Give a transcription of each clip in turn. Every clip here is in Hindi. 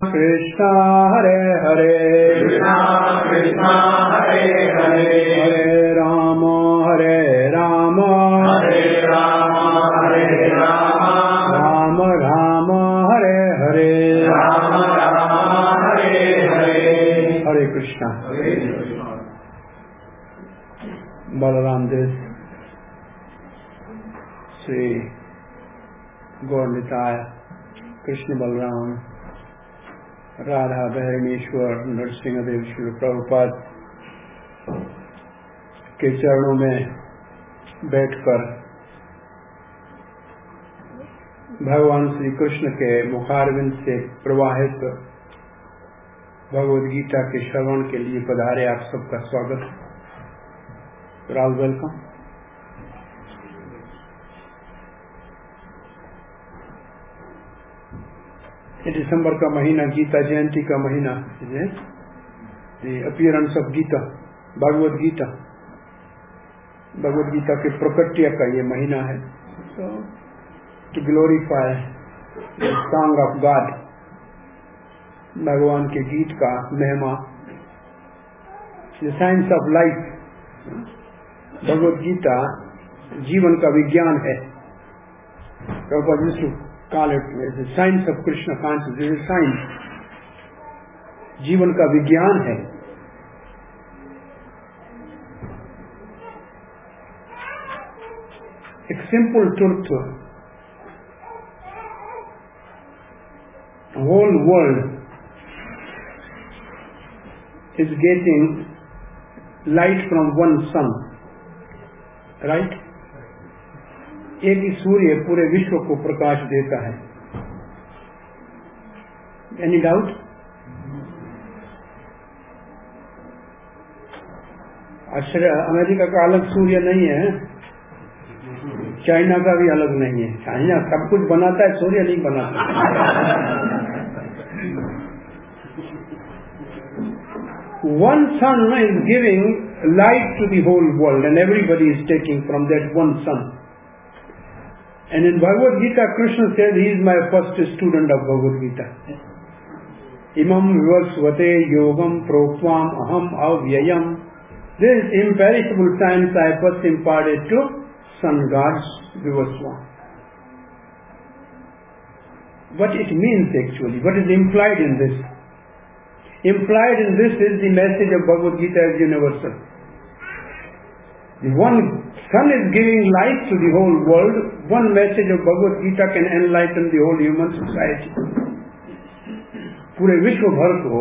कृष्णा हरे हरे कृष्णा कृष्णा हरे हरे हरे राम हरे राम राम राम हरे हरे राम राम हरे हरे हरे कृष्णा। बलराम देव श्री गौरनिताय कृष्ण बलराम राधा बहरणेश्वर नरसिंहदेव श्री प्रभुपाद के चरणों में बैठकर भगवान श्री कृष्ण के मुखारविंद से प्रवाहित भगवद गीता के श्रवण के लिए पधारे आप सबका स्वागत। राहुल वेलकम। ये दिसंबर का महीना गीता जयंती का महीना है। अपीयरेंस ऑफ गीता भगवद गीता के प्रकट्य का ये महीना है। So to glorify song of God, भगवान के गीत का महिमा, the science of life. Bhagavad Gita जीवन का विज्ञान है। call it the science of Krishna consciousness. This is science. जीवन का विज्ञान है। एक simple truth, the whole world is getting light from one sun, right? एक ही सूर्य पूरे विश्व को प्रकाश देता है। Any doubt? अमेरिका का अलग सूर्य नहीं है, चाइना का भी अलग नहीं है। चाइना सब कुछ बनाता है, सूर्य नहीं बनाता। One sun is giving light to the whole world and everybody is taking from that one sun. And in Bhagavad Gita, Krishna said, he is my first student of Bhagavad Gita. Imam vivasvate yogam prokvam aham avyayam. This imperishable science I first imparted to sun gods Vivasva. What it means actually, what is implied in this? Implied in this is the message of Bhagavad Gita as universal. The one sun is giving light to the whole world. One message of Bhagavad Gita can enlighten the whole human society. पूरे विश्व भर को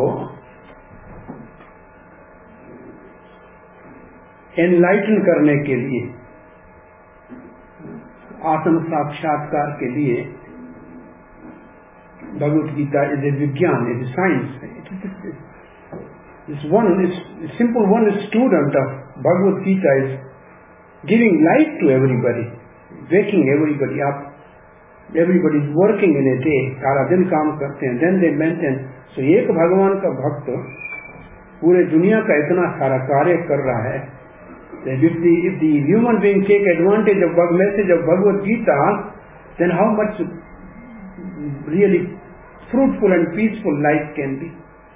एनलाइटन करने के लिए, आत्म साक्षात्कार के लिए भगवद गीता इज ए विज्ञान, is a science. This one is simple one student of Bhagavad Gita is giving light to everybody, waking everybody up. Everybody is working in a day, सारा दिन काम करते हैं, then they maintain. So एक भगवान का भक्त पूरे दुनिया का इतना सारा कार्य कर रहा है that if the human being take advantage of the message of Bhagavad Gita, then how much really fruitful and peaceful life can be.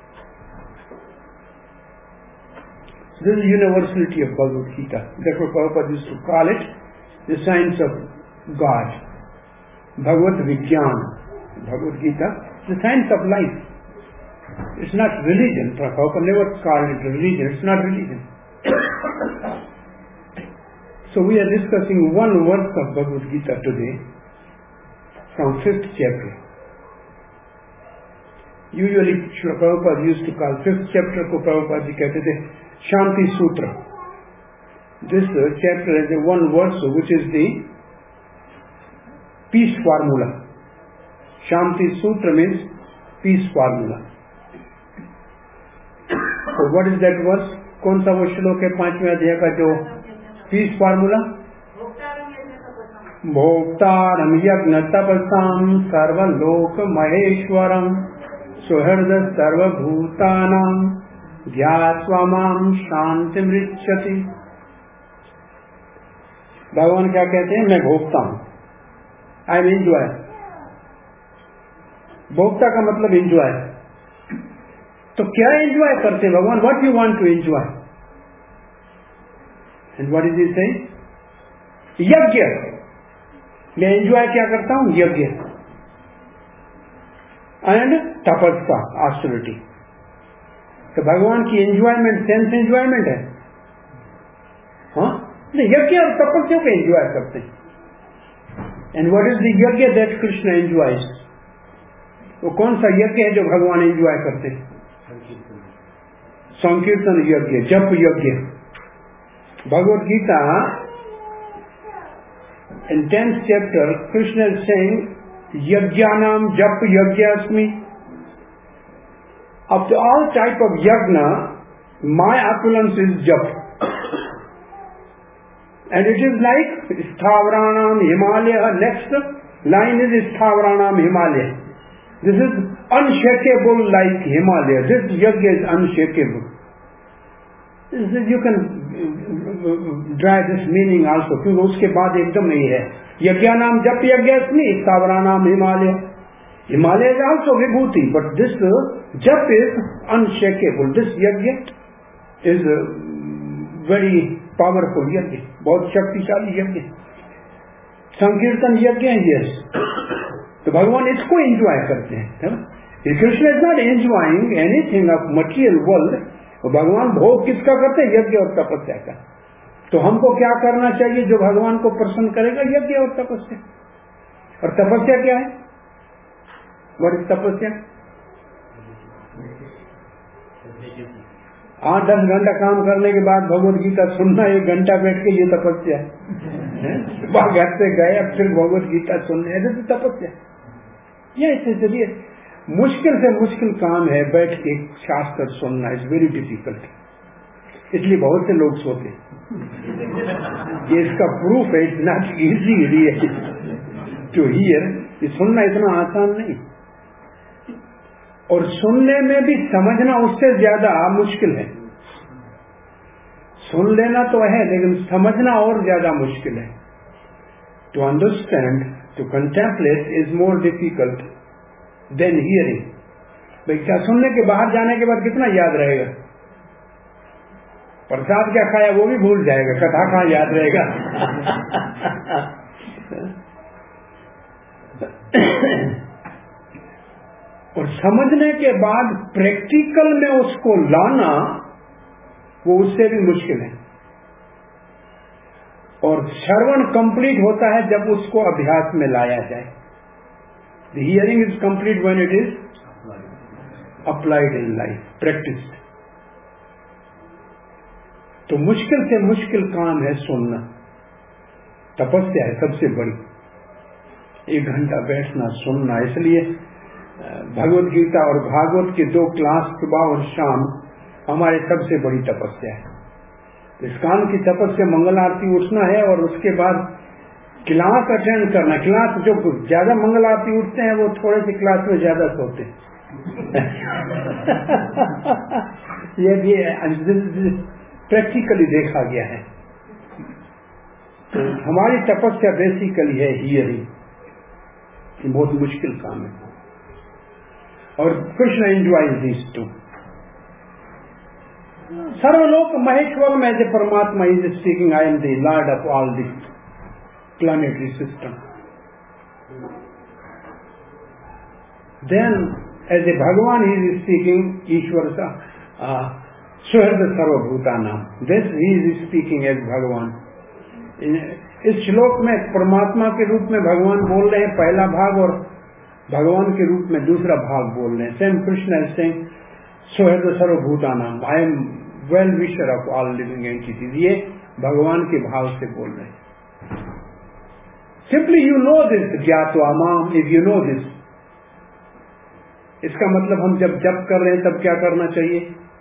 This is the universality of Bhagavad Gita. Therefore Prabhupada used to call it the science of God. Bhagavad Vigyan. Bhagavad Gita, the science of life. It's not religion. Prabhupada never called it religion. It's not religion. So we are discussing one verse of Bhagavad Gita today from 5th chapter. Usually Prabhupada used to call 5th chapter को Prabhupada जी कहते थे Shanti Sutra. This chapter has one verse which is the peace formula. Shanti Sutra means peace formula. So what is that verse? कौन सा वो श्लोक है 5वें अध्याय का जो peace formula? भोक्तारं यज्ञ तपसां सर्वलोक महेश्वरं सुहृद सर्वभूतानां ध्यात्वा मां शान्तिमृच्छति। भगवान क्या कहते हैं? मैं भोगता हूं, आई एम एंजॉय। भोक्ता का मतलब एंजॉय, तो क्या एंजॉय करते भगवान? What you want to enjoy? And what is it saying? यज्ञ। मैं एंजॉय क्या करता हूं? यज्ञ एंड तपस्या, ऑस्टेरिटी। तो भगवान की एंजॉयमेंट सेंस एंजॉयमेंट है? हाँ, यज्ञ और तपस्या को एंजॉय करते हैं। And what is the yajna that Krishna enjoys? वो कौन सा यज्ञ है जो भगवान एंजॉय करते हैं? संकीर्तन यज्ञ, जप यज्ञ। Bhagavad Gita in 10th chapter, Krishna is saying, Yajnanam jap yajnasmi. Of all type of yajna, my opulence is jap. And it is like Sthavranam Himalaya. Next line is Sthavranam Himalaya. This is unshakable like Himalaya. This yajna is unshakable. You can derive this meaning also, क्योंकि उसके बाद एकदम नहीं है। यज्ञ नाम जप यज्ञस्मि, स्थावरा नाम Himalaya. Himalaya is also vibhuti, but this japa is unshakable. This yajna is very powerful yajna, बहुत शक्तिशाली यज्ञ। संकीर्तन यज्ञ है, यस। तो भगवान इसको एंजॉय करते हैं। Krishna is not enjoying anything of material world. भगवान भोग किसका करते हैं? यज्ञ और तपस्या का। तो हमको क्या करना चाहिए जो भगवान को प्रसन्न करेगा? यज्ञ और तपस्या। और तपस्या क्या है? व्हाट इज तपस्या? 8-10 घंटा काम करने के बाद भगवत गीता सुनना, 1 घंटा बैठ के, ये तपस्या है। सुबह घर से गए, अब फिर भगवत गीता सुनने, ऐसे तो तपस्या। ये चलिए मुश्किल से मुश्किल काम है बैठ के शास्त्र सुनना, इज वेरी डिफिकल्ट। इसलिए बहुत से लोग सोते। ये इसका प्रूफ है, it's not easy really to hear. ये सुनना इतना आसान नहीं, और सुनने में भी समझना उससे ज्यादा मुश्किल है। सुन लेना तो है, लेकिन समझना और ज्यादा मुश्किल है। To understand, to contemplate is more difficult than hearing. भाई क्या सुनने के बाहर जाने के बाद कितना याद रहेगा? प्रसाद क्या खाया वो भी भूल जाएगा, कथा कहाँ याद रहेगा। और समझने के बाद प्रैक्टिकल में उसको लाना, वो उससे भी मुश्किल है। और श्रवण कंप्लीट होता है जब उसको अभ्यास में लाया जाए। The hearing is complete when it is applied in life, practiced. तो मुश्किल से मुश्किल काम है सुनना। तपस्या है सबसे बड़ी, 1 घंटा बैठना सुनना। इसलिए भगवत गीता और भागवत के 2 क्लास सुबह और शाम हमारे सबसे बड़ी तपस्या है। इस्कान की तपस्या मंगल आरती उठना है, और उसके बाद क्लास अटेंड करना। क्लास जो ज्यादा मंगल आरती उठते हैं वो थोड़े से क्लास में ज्यादा सोते हैं। ये प्रैक्टिकली देखा गया है। तो हमारी तपस्या बेसिकली है हियरिंग। बहुत मुश्किल काम है, और कृष्ण एंजॉयज दिस टू। सर्वलोक महेश्वर में जो Paramatma is speaking, I am the lord of all the planetary system. Then, as a Bhagavan, he is speaking, Ishvara Suharda Sarvabhutanam. This he is speaking as Bhagavan. इस श्लोक में परमात्मा के रूप में भगवान बोल रहे हैं पहला भाग, और भगवान के रूप में दूसरा भाग बोल रहे हैं। सेम कृष्ण इज सेइंग सुहृद सर्वभूतानाम, I am well wisher of all living entities. ये भगवान के भाव से बोल रहे हैं। Simply you know this, ज्ञात्वा माम, if you know this. इसका मतलब हम जब जप कर रहे हैं तब क्या करना चाहिए?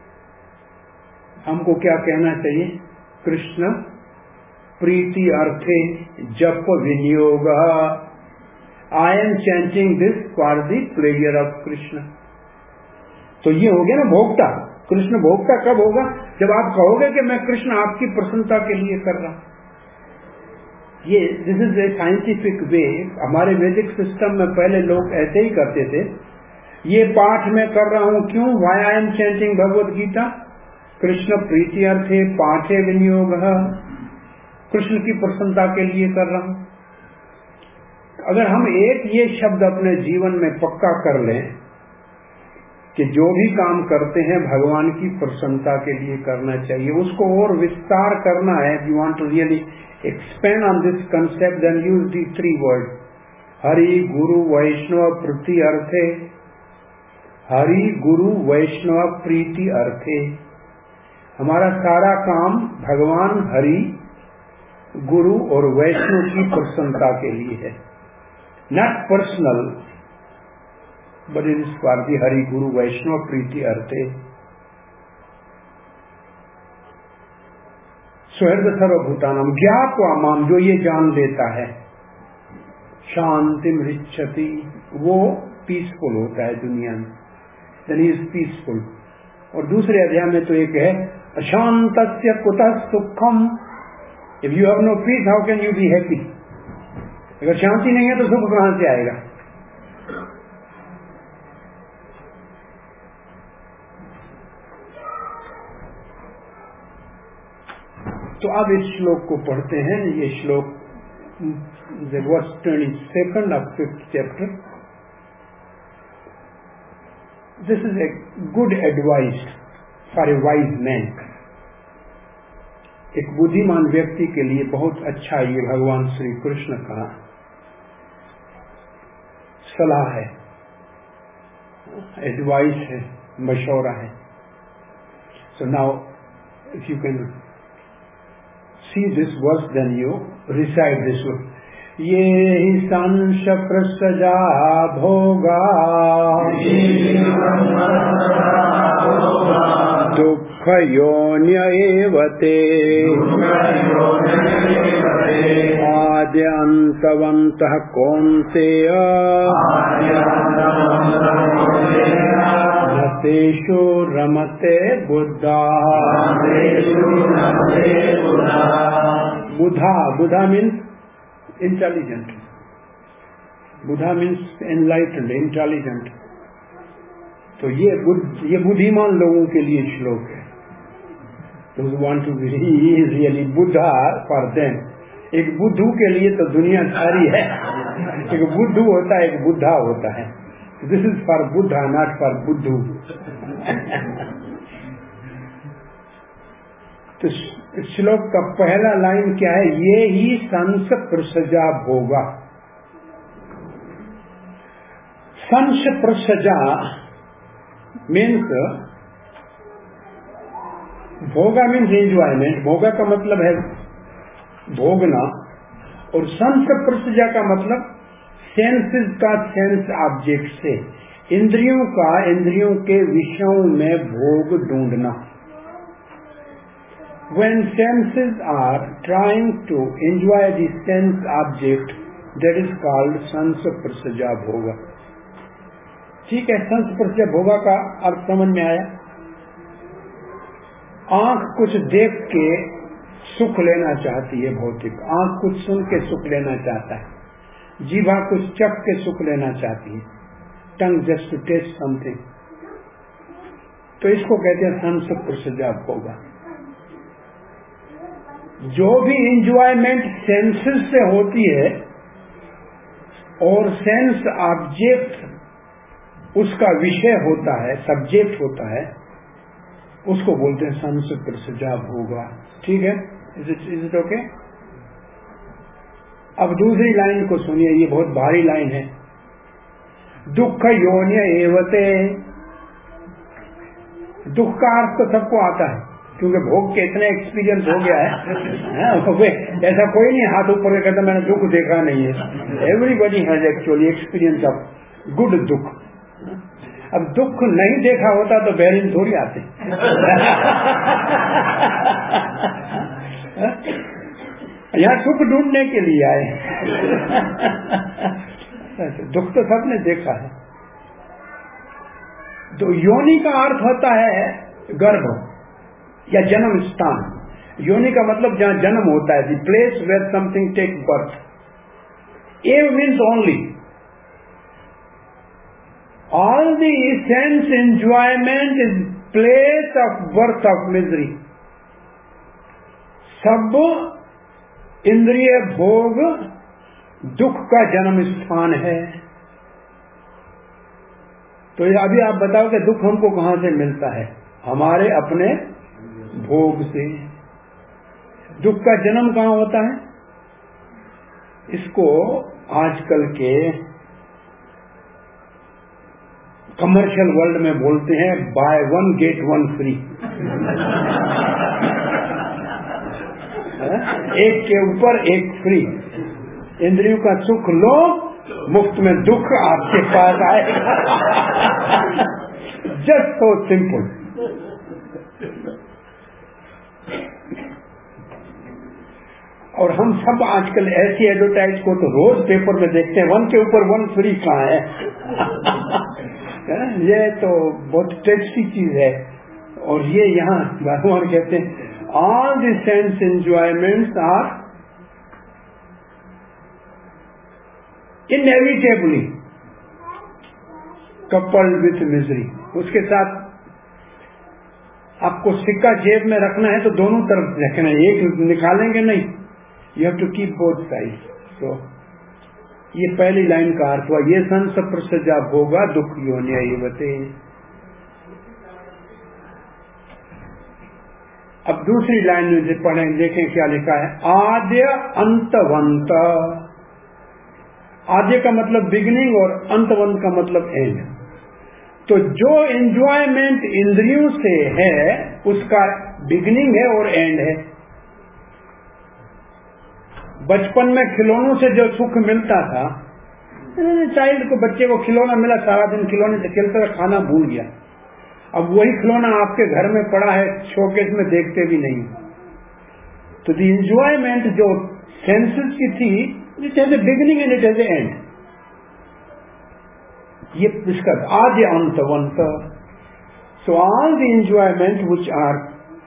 हमको क्या कहना चाहिए? कृष्ण प्रीति अर्थे जप विनियोग, I am chanting this for the pleasure of Krishna. तो ये हो गया ना भोक्ता। कृष्ण भोक्ता कब होगा? जब आप कहोगे कि मैं कृष्ण आपकी प्रसन्नता के लिए कर रहा। ये this is a scientific way. हमारे वैदिक सिस्टम में पहले लोग ऐसे ही करते थे। ये पाठ मैं कर रहा हूं क्यों? Why I am chanting Bhagavad Gita? Krishna प्रीति अर्थे पाठे विनियोग, कृष्ण की प्रसन्नता के लिए कर रहा हूं। अगर हम एक ये शब्द अपने जीवन में पक्का कर लें कि जो भी काम करते हैं भगवान की प्रसन्नता के लिए करना चाहिए, उसको और विस्तार करना है, if you want to really expand on this concept, then use these 3 words: Hari guru Vaishnava प्रीति अर्थे। हरि गुरु वैष्णव प्रीति अर्थे। हमारा सारा काम भगवान हरि, गुरु और वैष्णव की प्रसन्नता के लिए है, not personal, but it is for the Hari guru Vaishnava प्रीति अर्थे। सुहृद सर्वभूतानाम ज्ञात्वा माम, जो ये जान लेता है, शांतिम रिच्छति, वो पीसफुल होता है दुनिया में, देन ही इज पीसफुल। और दूसरे अध्याय में तो एक है अशांतस्य कुतः सुखम। If you have no peace how can you be happy? अगर शांति नहीं है तो सुख कहां से आएगा? तो अब इस श्लोक को पढ़ते हैं। ये श्लोक verse 22 of 5th chapter. This is a good advice for a wise man. एक बुद्धिमान व्यक्ति के लिए बहुत अच्छा ये भगवान श्री कृष्ण का सलाह है, एडवाइस है, मशवरा है। So now, if you can see this verse, then you recite this one. ये ही संश प्रसजा भोगा दुख योन्य एव ते आद्यन्तवन्तः कौन्तेय न तेषु रमते बुद्धा। बुधा मीन्स इंटेलिजेंट, बुधा मीन्स एनलाइटेंड, इंटेलिजेंट। तो ये बुद्धिमान लोगों के लिए श्लोक है। Those who want to be really Buddha for them. एक बुद्धू के लिए तो दुनिया सारी है, एक बुद्धू होता है, एक बुद्धा होता है। This is for buddha, not for buddhu. तो श्लोक का पहला लाइन क्या है? ये ही संस प्रसजा भोगा। संस प्रसजा मीन्स, भोगा मीन्स एंजॉयमेंट। भोगा का मतलब है भोगना, और संस प्रसजा का मतलब सेंसेस का सेंस ऑब्जेक्ट से, इंद्रियों का इंद्रियों के विषयों में भोग ढूंढना। When senses are trying to enjoy the sense object, that is called संस प्रसजा भोगा। ठीक है, संस प्रसजा भोगा का अर्थ समझ में आया? आंख कुछ देख के सुख लेना चाहती है, भौतिक। आंख कुछ सुन के सुख लेना चाहता है, जीभा कुछ चख के सुख लेना चाहती है, tongue just to taste something. तो इसको कहते हैं संस प्रसजा भोगा। जो भी इंजॉयमेंट सेंसेस से होती है और सेंस ऑब्जेक्ट उसका विषय होता है, सब्जेक्ट होता है, उसको बोलते हैं संस प्रसजा भोगा। ठीक है, इज इट ओके? अब दूसरी लाइन को सुनिए, ये बहुत भारी लाइन है। दुख योन्य एवते। दुख का अर्थ तो सबको आता है, क्योंकि भोग के इतने एक्सपीरियंस हो गया है। ऐसा कोई नहीं हाथ ऊपर कहता मैंने दुख देखा नहीं है। Everybody has actually experience of good दुख। अब दुख नहीं देखा होता तो बैरिन थोड़ी आते। यहाँ सुख ढूंढने के लिए आए। दुख तो सबने देखा है। तो योनि का अर्थ होता है गर्भ या जन्म स्थान। योनि का मतलब जहाँ जन्म होता है, the place where something take birth. एव means only, All the sense enjoyment is place of birth of misery. सब इंद्रिय भोग दुख का जन्म स्थान है। तो अभी आप बताओ कि दुख हमको कहां से मिलता है? हमारे अपने भोग से। दुख का जन्म कहां होता है? इसको आजकल के कमर्शियल वर्ल्ड में बोलते हैं buy one get one free. एक के ऊपर एक फ्री। इंद्रियों का सुख लो, मुफ्त में दुख आपके पास आएगा। Just so simple. और हम सब आजकल ऐसी एडवर्टाइज को तो रोज पेपर में देखते हैं, वन के ऊपर वन फ्री कहाँ है? ये तो बहुत टेस्टी चीज है। और ये यहाँ भगवान कहते हैं all the sense enjoyments are inevitably coupled with misery. उसके साथ आपको सिक्का जेब में रखना है तो दोनों तरफ रखना है, एक निकालेंगे नहीं। You have to keep both side. तो ये पहली लाइन का अर्थ हुआ, ये संस प्रसजा भोगा दुख योनिया ये बते। अब दूसरी लाइन में पढ़ें, देखें क्या लिखा है। आद्य अंतवंत। आद्य का मतलब बिगिनिंग और अंतवंत का मतलब एंड। तो जो एंजॉयमेंट इंद्रियों से है उसका बिगिनिंग है और एंड है। बचपन में खिलौनों से जो सुख मिलता था, चाइल्ड को, बच्चे को खिलौना मिला, सारा दिन खिलौने से खेलता था, खाना भूल गया। अब वही खिलौना आपके घर में पड़ा है, शोकेस में देखते भी नहीं। तो द एंजॉयमेंट जो सेंसेस की थी, it has a beginning and it has a end. ये इसका आद्य अंतवंत। So all the enjoyment which are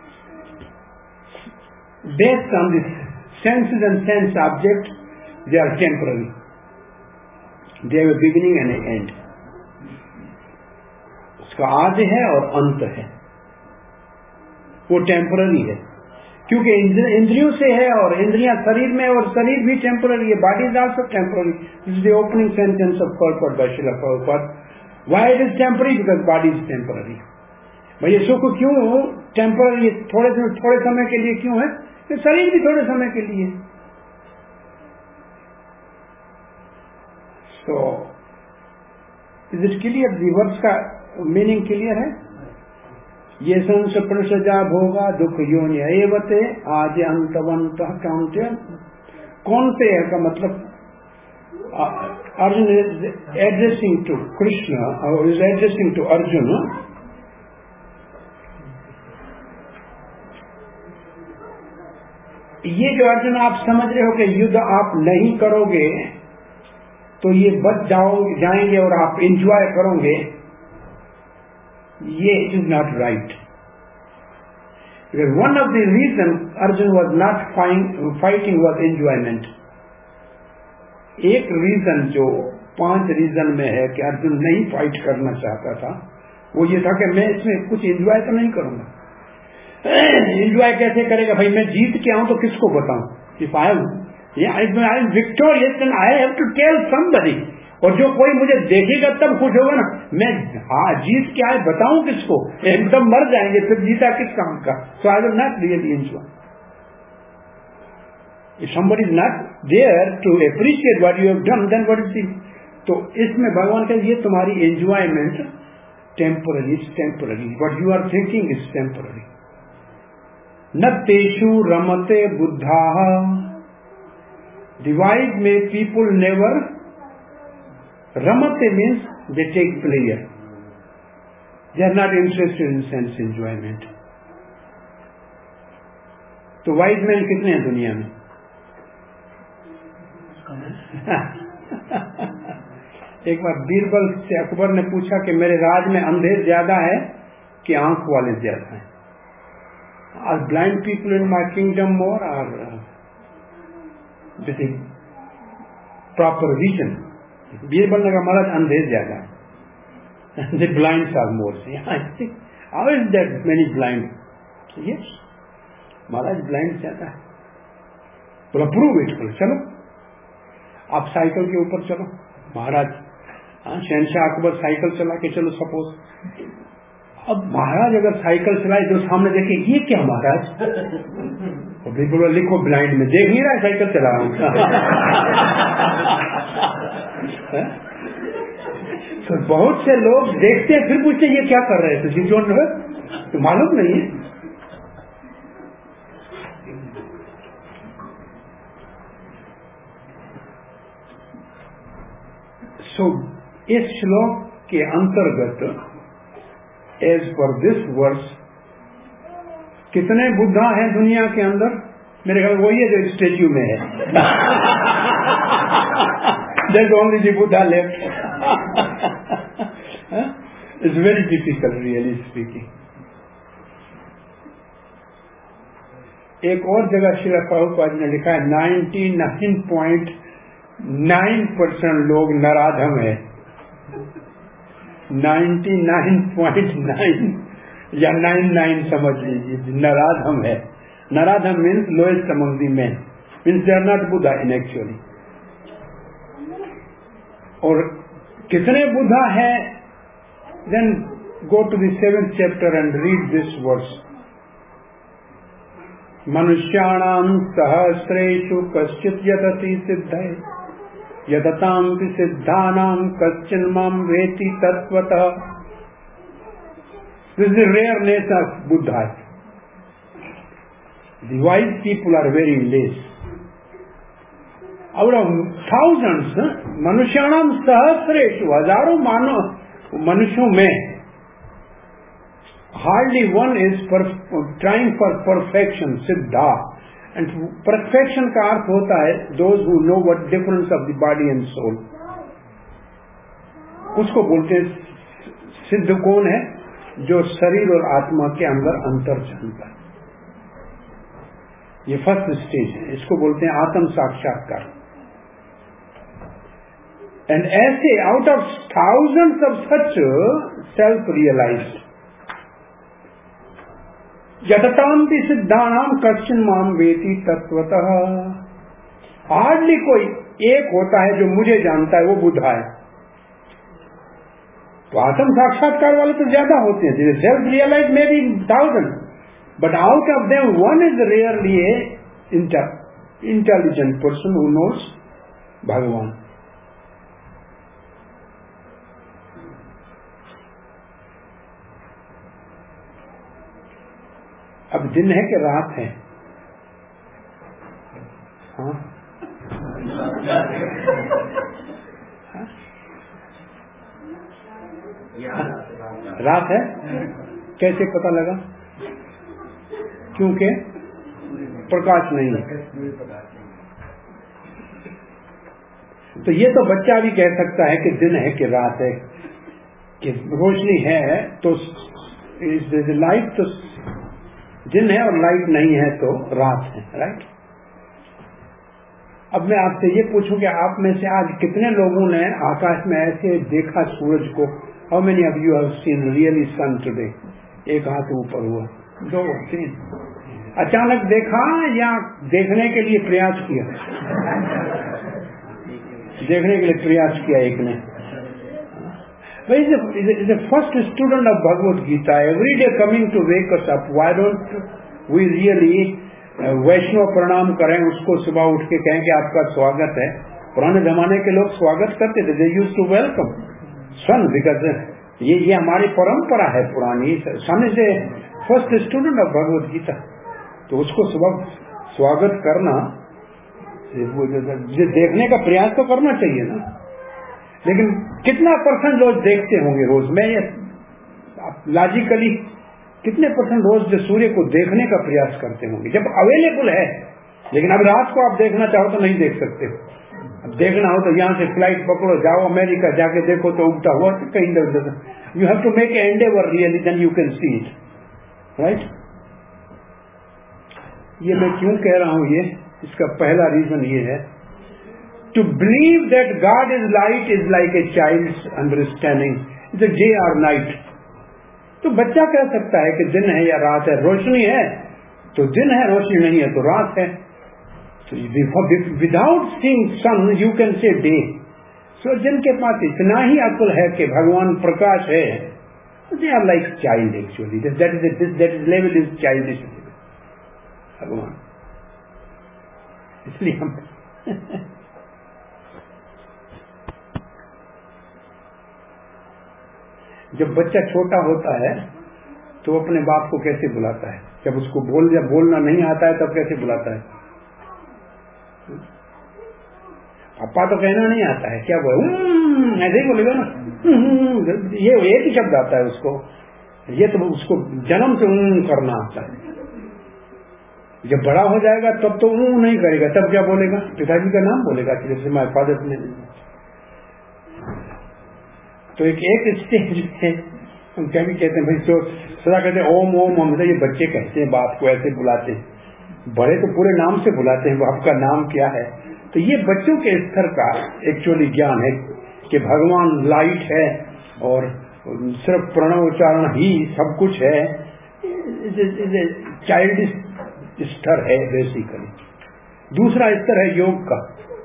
based on this senses and sense object, they are temporary. They have a beginning and an end. उसका आदि है और अंत है, वो टेम्पररी है। क्योंकि इंद्रियों से है और इंद्रियां शरीर में, और शरीर भी टेम्पररी है। Body is also temporary. This is the opening sentence of perfect by Srila Prabhupada. Why it is temporary? Because body is temporary. भाई ये सुख क्यों टेम्पररी? थोड़े समय के लिए क्यों है? शरीर भी थोड़े समय के लिए। तो इज इट क्लियर? वर्ड्स का मीनिंग क्लियर है? ये संस प्रसजा भोगा दुख योनि एवते आद्य अंतवंत कांत्य। कौन से है का मतलब? Arjun is addressing to Krishna और इज एड्रेसिंग टू अर्जुन। ये जो अर्जुन आप समझ रहे हो कि युद्ध आप नहीं करोगे तो ये बच जाएंगे और आप एंजॉय करोगे, ये it is not right. One of the reason Arjun was not fighting was enjoyment. एक रीजन जो 5 रीजन में है कि अर्जुन नहीं फाइट करना चाहता था, वो ये था कि मैं इसमें कुछ एंजॉय तो नहीं करूंगा। एंजॉय कैसे करेगा भाई? मैं जीत के आऊं तो किसको बताऊं? If I am victorious then I have to tell somebody. और जो कोई मुझे देखेगा तब खुश होगा ना। मैं जीत के आए बताऊं किसको? एकदम मर जाएंगे, फिर जीता किस काम का? So I will not really enjoy. If somebody is not there to appreciate what you have done, then what is it? तो इसमें भगवान कहते ये तुम्हारी enjoyment temporary, is temporary. What you are thinking is temporary. न तेषु रमते बुद्धा। Divide may people never. Ramate means they take pleasure. They are not interested in sense enjoyment. तो वाइज मैन कितने हैं दुनिया में? एक बार बीरबल से अकबर ने पूछा कि मेरे राज में अंधे ज्यादा है कि आंख वाले ज्यादा हैं? Are blind people in my kingdom more, or with a proper vision? Birbal ने कहा महाराज अंधे ज्यादा है। The blinds are more. I think, how is that many blind? Yes, Maharaj blind ज्यादा है. बोला प्रूव इट. चलो आप साइकिल के ऊपर चलो. महाराज शहनशाह अकबर साइकिल चला के चलो सपोज. अब महाराज अगर साइकिल चलाए तो सामने देखे ये क्या महाराज, तो बोला लिखो ब्लाइंड में, देख नहीं रहा है साइकिल चला रहा हूं. तो बहुत से लोग देखते हैं फिर पूछते ये क्या कर रहे थे, जी डोंट नो, तो मालूम नहीं है. सो इस श्लोक के अंतर्गत एज पर दिस वर्स कितने बुद्धा हैं दुनिया के अंदर? मेरे ख्याल वही है जो स्टेच्यू में है. There's only the Buddha left. It's very difficult, really speaking. एक और जगह श्रील प्रभुपाद ने लिखा है 99.9% लोग नराधम है. 99.9 या 99 समझ लीजिए नराधम है. नराधम means lowest among the man, means they are not buddha in actually. और कितने बुद्धा है? Then go to the 7th chapter and read this verse. मनुष्याणाम सहस्रेषु कश्चित् यतति सिद्धये यततांपि सिद्धानां कश्चिन् मां वेति तत्वतः. This is the rareness of Buddha. The wise people are very less. Out of thousands, मनुष्याणाम सहस्रेषु, हजारों मनुष्यों में hardly one is trying for perfection, siddha. And perfection का अर्थ होता है those who know what difference of the body and soul. उसको बोलते हैं सिद्ध. कौन है? जो शरीर और आत्मा के अंदर अंतर जानता है. ये फर्स्ट स्टेज है, इसको बोलते हैं आत्म साक्षात्कार. एंड ऐसे out of thousands of such self realized यततांपि सिद्धानाम कश्चिन् मां वेति तत्वतः. हार्डली कोई एक होता है जो मुझे जानता है, वो बुद्धा है. तो आत्म साक्षात्कार वाले तो ज्यादा होते हैं. सेल्फ रियलाइज में भी 1000, but out of them one is rarely a intelligent person who knows Bhagavan. अब दिन है कि रात है? हाँ? रात है. कैसे पता लगा? क्योंकि प्रकाश नहीं है. तो ये तो बच्चा भी कह सकता है कि दिन है कि रात है, कि रोशनी है तो लाइट, तो दिन है और लाइट नहीं है तो रात है. राइट. अब मैं आपसे ये पूछूं कि आप में से आज कितने लोगों ने आकाश में ऐसे देखा सूरज को? How many of you have seen really sun today? एक हाथ ऊपर हुआ, 2, 3. अचानक देखा या देखने के लिए प्रयास किया? देखने के लिए प्रयास किया एक ने. But is the first student of Bhagavad Gita, every day coming to wake us up. Why don't we really वैष्णव प्रणाम करें उसको? सुबह उठ के कहें कि आपका स्वागत है. पुराने जमाने के लोग स्वागत करते थे. They used to welcome sun because ये हमारी परंपरा है पुरानी. Sun is the first student of Bhagavad Gita. तो उसको सुबह स्वागत करना, देखने का प्रयास तो करना चाहिए ना. लेकिन कितना % रोज देखते होंगे? रोज में ये लॉजिकली कितने % रोज जो सूर्य को देखने का प्रयास करते होंगे जब अवेलेबल है? लेकिन अब रात को आप देखना चाहो तो नहीं देख सकते. अब देखना हो तो यहाँ से फ्लाइट पकड़ो, जाओ अमेरिका, जाके देखो तो उगता हुआ कहीं इधर. You have to make a endeavour really, then you can see it. Right. ये मैं क्यों कह रहा हूं? ये इसका पहला रीजन ये है, to believe that God is light is like a child's understanding it's day और नाइट। तो बच्चा कह सकता है कि दिन है या रात है, रोशनी है तो दिन है, रोशनी नहीं है तो रात है। Without seeing sun you can say day. So जिनके पास इतना ही अक्ल है कि भगवान प्रकाश है, they are like child actually, that is level is childish Bhagavan. इसलिए हम जब बच्चा छोटा होता है तो अपने बाप को कैसे बुलाता है? जब उसको बोलना नहीं आता है तब कैसे बुलाता है? पापा तो कहना नहीं आता है, क्या बोले? ऐसे ही बोलेगा ना। ये एक ही शब्द आता है उसको, ये तो उसको जन्म से करना आता है। जब बड़ा हो जाएगा तब तो नहीं करेगा, तब क्या बोलेगा? पिताजी का नाम बोलेगा, जैसे माय फादर ने। तो एक स्टेज में हम क्या भी कहते हैं भाई, तो सदा कहते हैं ओम ओम हम, ये बच्चे कहते हैं बाप को ऐसे बुलाते हैं, बड़े तो पूरे नाम से बुलाते हैं, बाप का नाम क्या है। तो ये बच्चों के स्तर का एक्चुअली ज्ञान है कि भगवान लाइट है और सिर्फ प्रणव उच्चारण ही सब कुछ है। चाइल्ड स्तर है बेसिकली। दूसरा स्तर है योग का,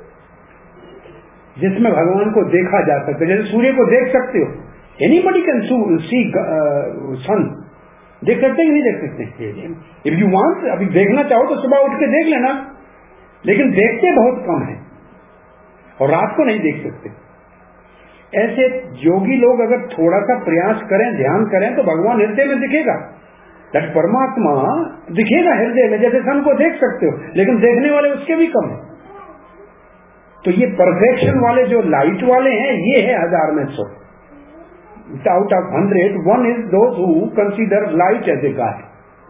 जिसमें भगवान को देखा जा सकता है। जैसे सूर्य को देख सकते हो, एनीबडी कैन सी सन। देख सकते कि नहीं देख सकते? इफ यू वांट, अभी देखना चाहो तो सुबह उठ के देख लेना, लेकिन देखते बहुत कम है और रात को नहीं देख सकते। ऐसे योगी लोग अगर थोड़ा सा प्रयास करें, ध्यान करें, तो भगवान हृदय में दिखेगा। दैट परमात्मा दिखेगा हृदय में, जैसे सन को देख सकते हो, लेकिन देखने वाले उसके भी कम है। तो ये परफेक्शन वाले जो लाइट वाले हैं, ये है 1000 में 100। Out of 100 1 is those who consider light as a god.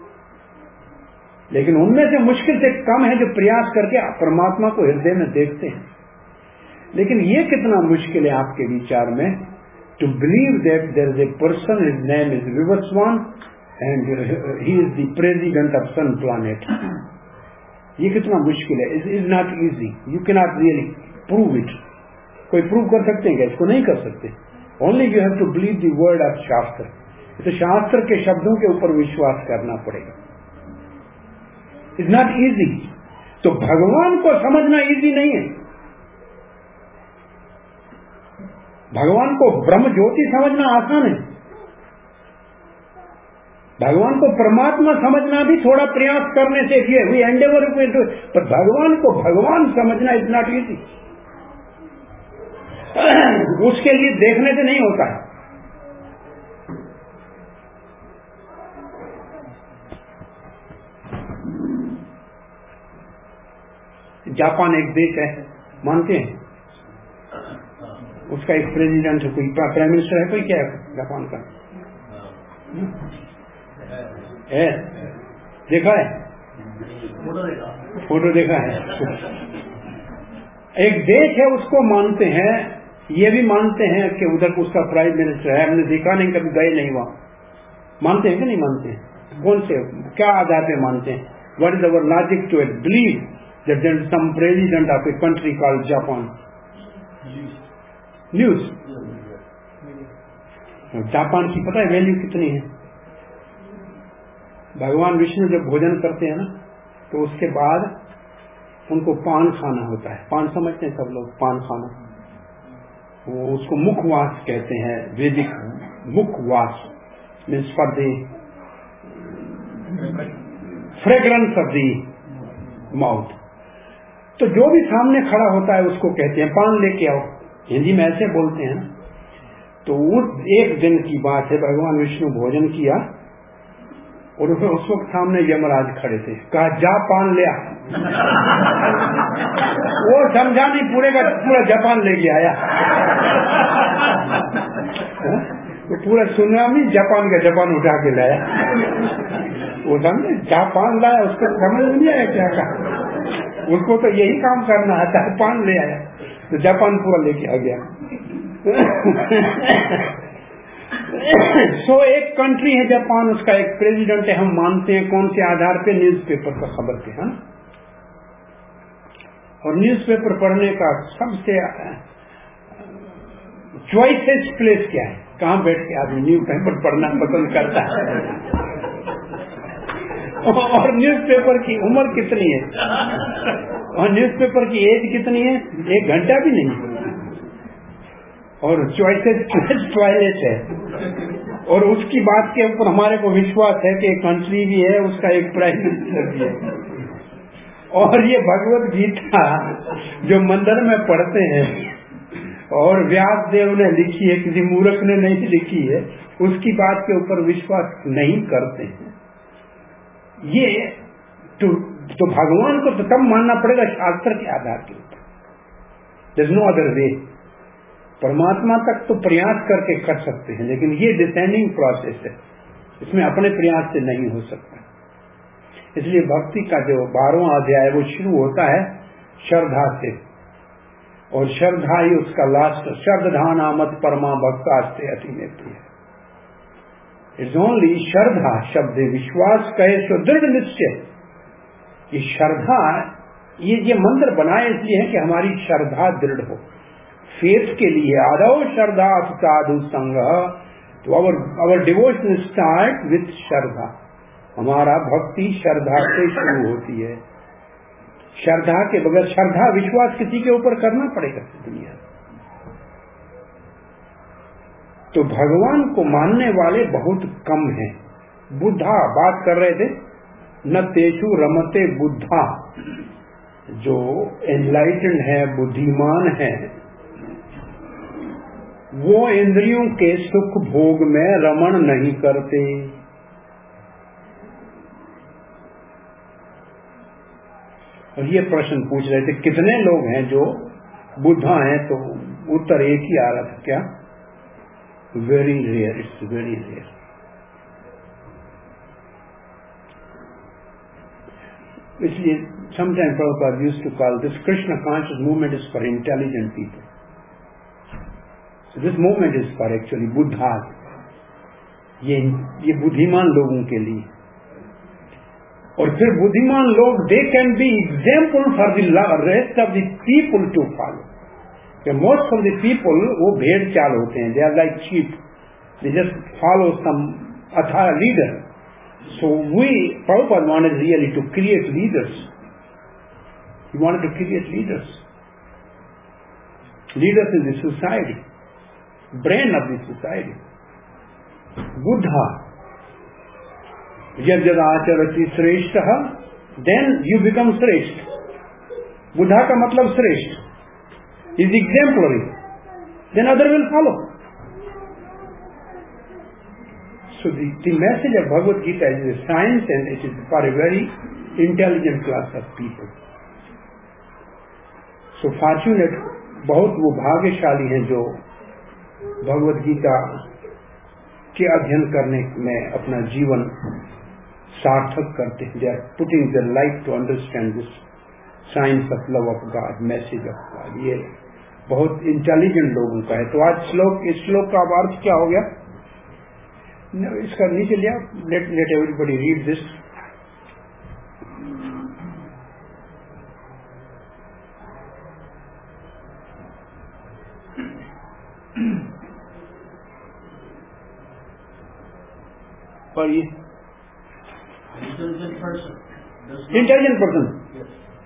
लेकिन उनमें से मुश्किल से कम है जो प्रयास करके परमात्मा को हृदय में देखते हैं। लेकिन ये कितना मुश्किल है आपके विचार में, to believe that there is a person, his name is Vivasvan and he is the president of sun planet. ये कितना मुश्किल है। It is not easy, you can not really prove it. कोई प्रूव कर सकते हैं क्या? इसको नहीं कर सकते। Only you have to believe the word of shastra. तो शास्त्र के शब्दों के ऊपर विश्वास करना पड़ेगा। It's not easy. तो भगवान को समझना इजी नहीं है। भगवान को ब्रह्म ज्योति समझना आसान है। भगवान को परमात्मा समझना भी थोड़ा प्रयास करने से वी एंडेवर, पर भगवान को भगवान समझना इज नॉट इजी। उसके लिए देखने से नहीं होता है। जापान एक देश है, मानते हैं? उसका एक प्रेसिडेंट है, कोई प्राइम मिनिस्टर है, कोई क्या है जापान का? है, देखा है? फोटो देखा है। एक देश है, उसको मानते हैं, ये भी मानते हैं कि उधर उसका प्राइम मिनिस्टर है। हमने देखा नहीं, कभी गए नहीं वहां। मानते हैं कि नहीं मानते हैं? कौन से, क्या आधार पे मानते हैं? What is our logic to it? Believe that there is some president of a country called Japan. News. Japan की पता है वैल्यू कितनी है? भगवान विष्णु जब भोजन करते हैं ना, तो उसके बाद उनको पान खाना होता है। पान समझते हैं सब लोग? पान खाना, वो उसको मुखवास कहते हैं। वैदिक मुखवास means for the fragrance of the mouth. तो जो भी सामने खड़ा होता है उसको कहते हैं पान लेके आओ, हिंदी में ऐसे बोलते हैं ना। तो उस एक दिन की बात है, भगवान विष्णु भोजन किया और उस वक्त सामने यमराज खड़े थे। कहा जा पान ले आ। वो समझा नहीं, पूरे का पूरा जापान लेके आया। तो पूरा सुनामी जापान का जापान उठा के लाया। वो समझे जापान लाया, उसको समझ नहीं आया क्या कहा। उसको तो यही काम करना है, जापान ले आया तो जापान पूरा लेके आ गया। सो एक कंट्री है जापान, उसका एक प्रेसिडेंट है। हम मानते हैं कौन से आधार पे? न्यूज़पेपर का खबर पे, है ना। और न्यूज़पेपर पढ़ने का सबसे चॉइसेस्ट प्लेस क्या है? कहाँ बैठ के आदमी न्यूज पेपर पढ़ना पसंद करता है? और न्यूज़पेपर की उम्र कितनी है, और न्यूज़पेपर की एज कितनी है? 1 घंटा भी नहीं। और चॉइसेस टॉयलेट है, और उसकी बात के ऊपर हमारे को विश्वास है कि एक कंट्री भी है, उसका एक प्राइम मिनिस्टर भी है। और ये भगवत गीता जो मंदिर में पढ़ते हैं और व्यास देव ने लिखी है, किसी मूर्ख ने नहीं लिखी है, उसकी बात के ऊपर विश्वास नहीं करते हैं। ये तो भगवान को तो तब मानना पड़ेगा शास्त्र के आधार के ऊपर। There is no other way. परमात्मा तक तो प्रयास करके कर सकते हैं, लेकिन ये डिसेंडिंग प्रोसेस है, इसमें अपने प्रयास से नहीं हो सकता। इसलिए भक्ति का जो 12वां अध्याय वो शुरू होता है श्रद्धा से, और श्रद्धा ही उसका लास्ट। श्रद्धा नामत परमा भक्तास्ते अति में प्रिय। इट्स ओनली श्रद्धा शब्द विश्वास कहे सो दृढ़ निश्चय। ये श्रद्धा, ये मंत्र बनाए इसलिए है कि हमारी श्रद्धा दृढ़ हो, फेथ के लिए। आदौ श्रद्धा साधु संग, तो our devotion start with shraddha. हमारा भक्ति श्रद्धा से शुरू होती है। श्रद्धा के बगैर, श्रद्धा विश्वास किसी के ऊपर करना पड़ेगा दुनिया। तो भगवान को मानने वाले बहुत कम हैं। बुद्धा बात कर रहे थे, न तेषु रमते बुद्धा, जो एनलाइटेंड है, बुद्धिमान है, वो इंद्रियों के सुख भोग में रमण नहीं करते। और ये प्रश्न पूछ रहे थे कितने लोग हैं जो बुद्धा हैं, तो उत्तर एक ही आ रहा था, क्या? Very rare, it's very rare. इसलिए sometime Prabhupada used to call this Krishna conscious movement is for intelligent people. So this movement is for actually buddha, ये बुद्धिमान लोगों के लिए। और फिर बुद्धिमान लोग they can be example for the rest of the people to follow. Most of the people वो भेड़ चाल होते हैं, they are like sheep, they just follow some authority leader. So we Prabhupada wanted really to create leaders. He wanted to create leaders. Leaders in the society, brain of the society. Buddha, यद यद आचरति श्रेष्ठ, देन यू बिकम श्रेष्ठ। बुद्धा का मतलब श्रेष्ठ, is exemplary, then other will follow. So the message of Bhagavad Gita is a science and it is for a very intelligent class of people. So fortunate, बहुत वो भाग्यशाली हैं जो भगवत गीता के अध्ययन करने में अपना जीवन सार्थक करते हैं। They are putting their life to understand this science of love of God, message of God. ये बहुत इंटेलिजेंट लोगों का है। तो आज इस श्लोक का अर्थ क्या हो गया? इसका नीचे लिया, लेट एवरीबॉडी रीड दिस। पर ये intelligent person. Intelligent person. Yes.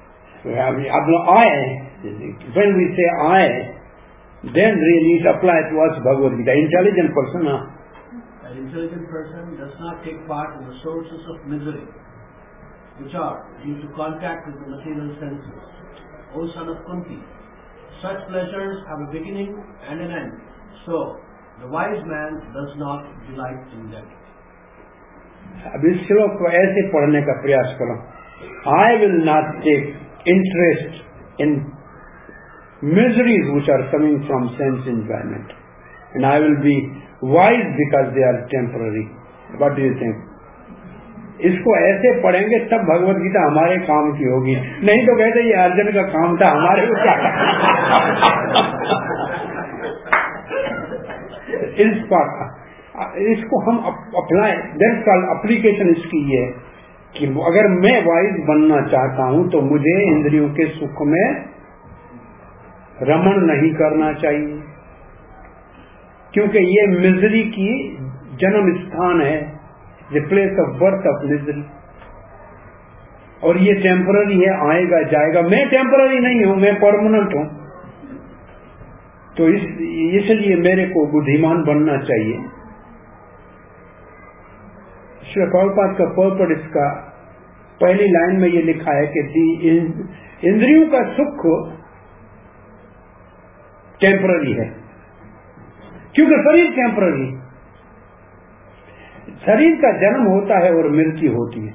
When we say I, then really it applies to us Bhagavad Gita. Intelligent person. An intelligent person does not take part in the sources of misery, which are due to contact with the material senses. O son of Kunti, such pleasures have a beginning and an end. So, the wise man does not delight in them. अब इस श्लोक को ऐसे पढ़ने का प्रयास करो। I will not take interest in miseries which are coming from sense enjoyment, and I will be wise because they are temporary. What do you think? इसको ऐसे पढ़ेंगे तब भगवत गीता हमारे काम की होगी, नहीं तो कहते ये अर्जुन का काम था, हमारे को क्या। इसको हम अप्लाई, दैट्स कॉल्ड एप्लीकेशन। इसकी ये कि अगर मैं वाइज बनना चाहता हूं तो मुझे इंद्रियों के सुख में रमण नहीं करना चाहिए। क्योंकि ये मिजरी की जन्म स्थान है, the place of birth of misery, और ये टेम्पररी है, आएगा जाएगा। मैं टेम्पररी नहीं हूं, मैं परमानेंट हूं। तो इसलिए मेरे को बुद्धिमान बनना चाहिए। श्री प्रभुपाद का पर्पट इसका पहली लाइन में ये लिखा है कि इंद्रियों का सुख टेम्पररी है, क्योंकि शरीर टेम्पररी। शरीर का जन्म होता है और मृत्यु होती है।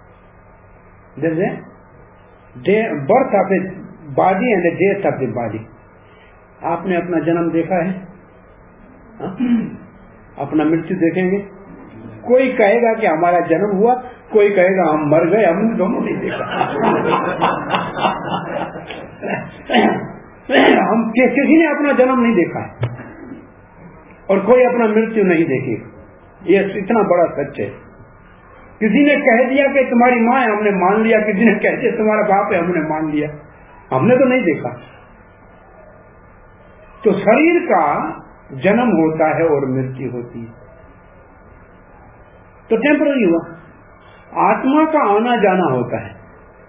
जैसे birth of a body and death of the body. आपने अपना जन्म देखा है? अपना मृत्यु देखेंगे? कोई कहेगा कि हमारा जन्म हुआ, कोई कहेगा हम मर गए, हमने दोनों नहीं देखा। हम किसी ने अपना जन्म नहीं देखा है और कोई अपना मृत्यु नहीं देखेगा। ये इतना बड़ा सच है। किसी ने कह दिया कि तुम्हारी माँ है, हमने मान लिया। किसी ने कह दिया तुम्हारा बाप है, हमने मान लिया। हमने तो नहीं देखा। तो शरीर का जन्म होता है और मृत्यु होती है, तो टेम्पररी हुआ। आत्मा का आना जाना होता है।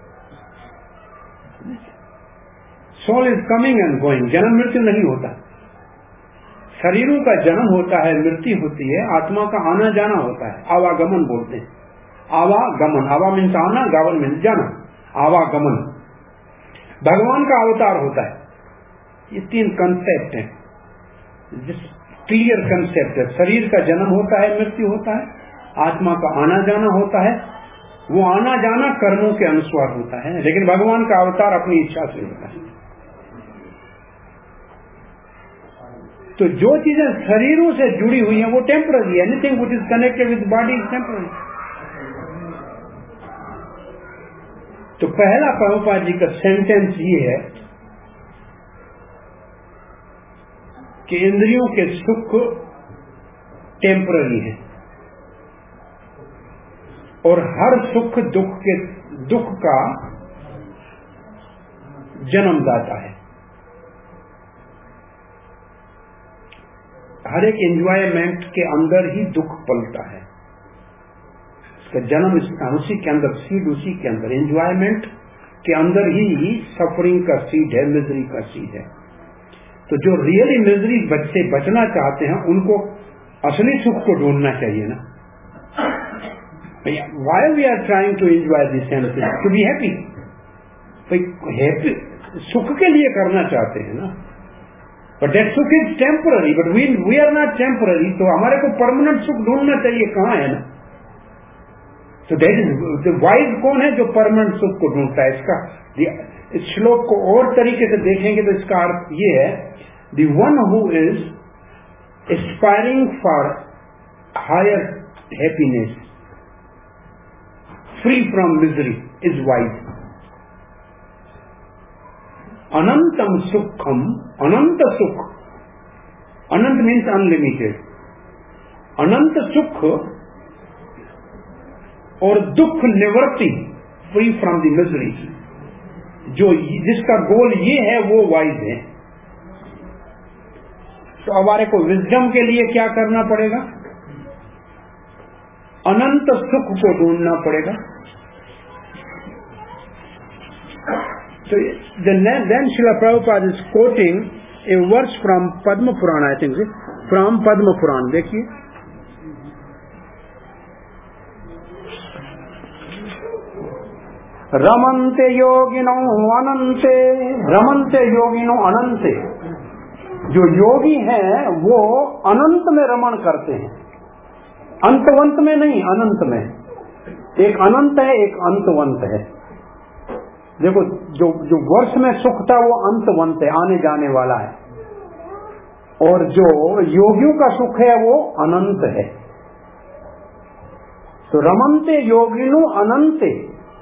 Soul is coming and going. जन्म मृत्यु नहीं होता। शरीरों का जन्म होता है, मृत्यु होती है। आत्मा का आना जाना होता है, आवागमन बोलते हैं। आवागमन, आवा मीन्स आना, गमन मीन्स जाना। आवागमन भगवान का अवतार होता है। ये तीन कंसेप्ट हैं, क्लियर कंसेप्ट है। शरीर का जन्म होता है, मृत्यु होता है। आत्मा का आना जाना होता है। वो आना जाना कर्मों के अनुसार होता है, लेकिन भगवान का अवतार अपनी इच्छा से होता है। तो जो चीजें शरीरों से जुड़ी हुई हैं वो टेम्पररी है। Anything which is connected with body is temporary. तो पहला प्रभुपाद जी का सेंटेंस ये है कि इंद्रियों के सुख टेम्पररी है और हर सुख दुख का जन्मदाता है। हर एक एंजॉयमेंट के अंदर ही दुख पलता है। इसका जन्म स्थान उसी के अंदर, सीड उसी के अंदर। एंजॉयमेंट के अंदर ही सफरिंग का सीड है, मिजरी का सीड है। तो जो रियली मिजरी बच्चे बचना चाहते हैं उनको असली सुख को ढूंढना चाहिए ना। Why we are trying to enjoy the senses? To be happy. Happy सुख के लिए करना चाहते हैं ना। But that सुख is temporary. But we are not temporary. तो हमारे को परमानेंट सुख ढूंढना चाहिए, कहाँ है ना। So that is the wise कौन है जो परमानेंट सुख को ढूंढता है। इसका इस श्लोक को और तरीके से देखेंगे तो इसका अर्थ ये है, the one who is aspiring for higher happiness, free from misery, is wise. Anantam sukham, ananta sukh. Anant means unlimited. अनंत सुख और दुख निवृत्ति, फ्री फ्रॉम द मिजरी, जो जिसका गोल ये है वो वाइज है। तो हमारे को विजडम के लिए क्या करना पड़ेगा? अनंत सुख को ढूंढना पड़ेगा। So then Srila Prabhupada is quoting a verse from Padma Purana, I think, from Padma Purana. देखिए, रमन्ते योगिनो अनंते, रमन्ते योगिनो अनंते। जो योगी हैं वो अनंत में रमण करते हैं, अंतवंत में नहीं, अनंत में। एक अनंत है, एक अंतवंत है। देखो, जो वर्ष में सुख था वो अंतवंत है, आने जाने वाला है, और जो योगियों का सुख है वो अनंत है। तो रमन्ते योगिनो अनंते,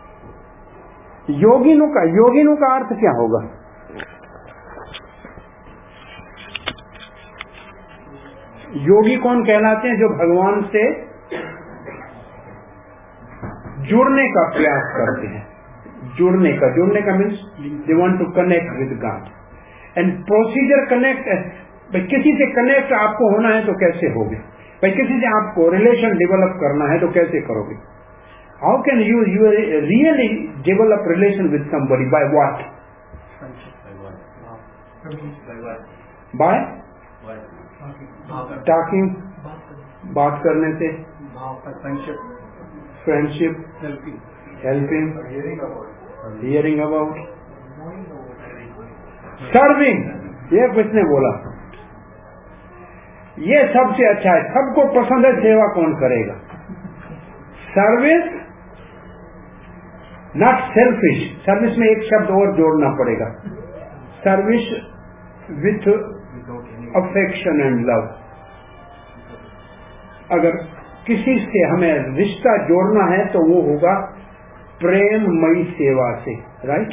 योगिनो का अर्थ क्या होगा? योगी कौन कहलाते हैं? जो भगवान से जुड़ने का प्रयास करते हैं। जुड़ने का means they want to connect with God, and procedure भाई किसी से कनेक्ट आपको होना है तो कैसे होगे, भाई किसी से आपको रिलेशन डेवलप करना है तो कैसे करोगे? How can you really develop relation with somebody? By what? By talking, बात करने से, friendship, helping, hearing about, serving. ये किसने बोला? ये सबसे अच्छा है, सबको पसंद है। सेवा कौन करेगा? Service, not selfish. सर्विस में एक शब्द और जोड़ना पड़ेगा, service with affection and love. अगर किसी से हमें रिश्ता जोड़ना है तो वो होगा प्रेममयी सेवा से, राइट?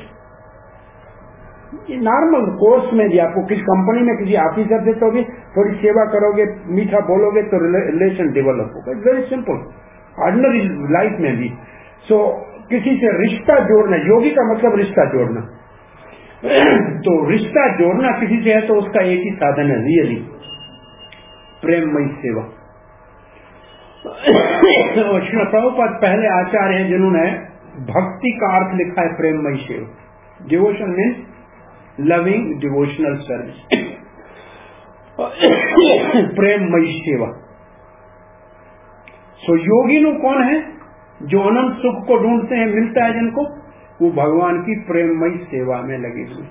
ये नॉर्मल कोर्स में भी आपको किसी कंपनी में किसी ऑफिसर से तो भी थोड़ी सेवा करोगे, मीठा बोलोगे तो रिलेशन डेवलप होगा। It's very simple, ordinary life में भी। सो किसी से रिश्ता जोड़ना, योगी का मतलब रिश्ता जोड़ना। तो रिश्ता जोड़ना किसी से है तो उसका एक ही साधन है, रियली प्रेममयी सेवा। श्री प्रभुपाद पहले आचार्य हैं जिन्होंने भक्ति का अर्थ लिखा है प्रेममयी सेवा। Devotion means loving devotional service, प्रेममयी सेवा। सो योगिनु कौन है? जो अनंत सुख को ढूंढते हैं, मिलता है जिनको, वो भगवान की प्रेममयी सेवा में लगे हुए।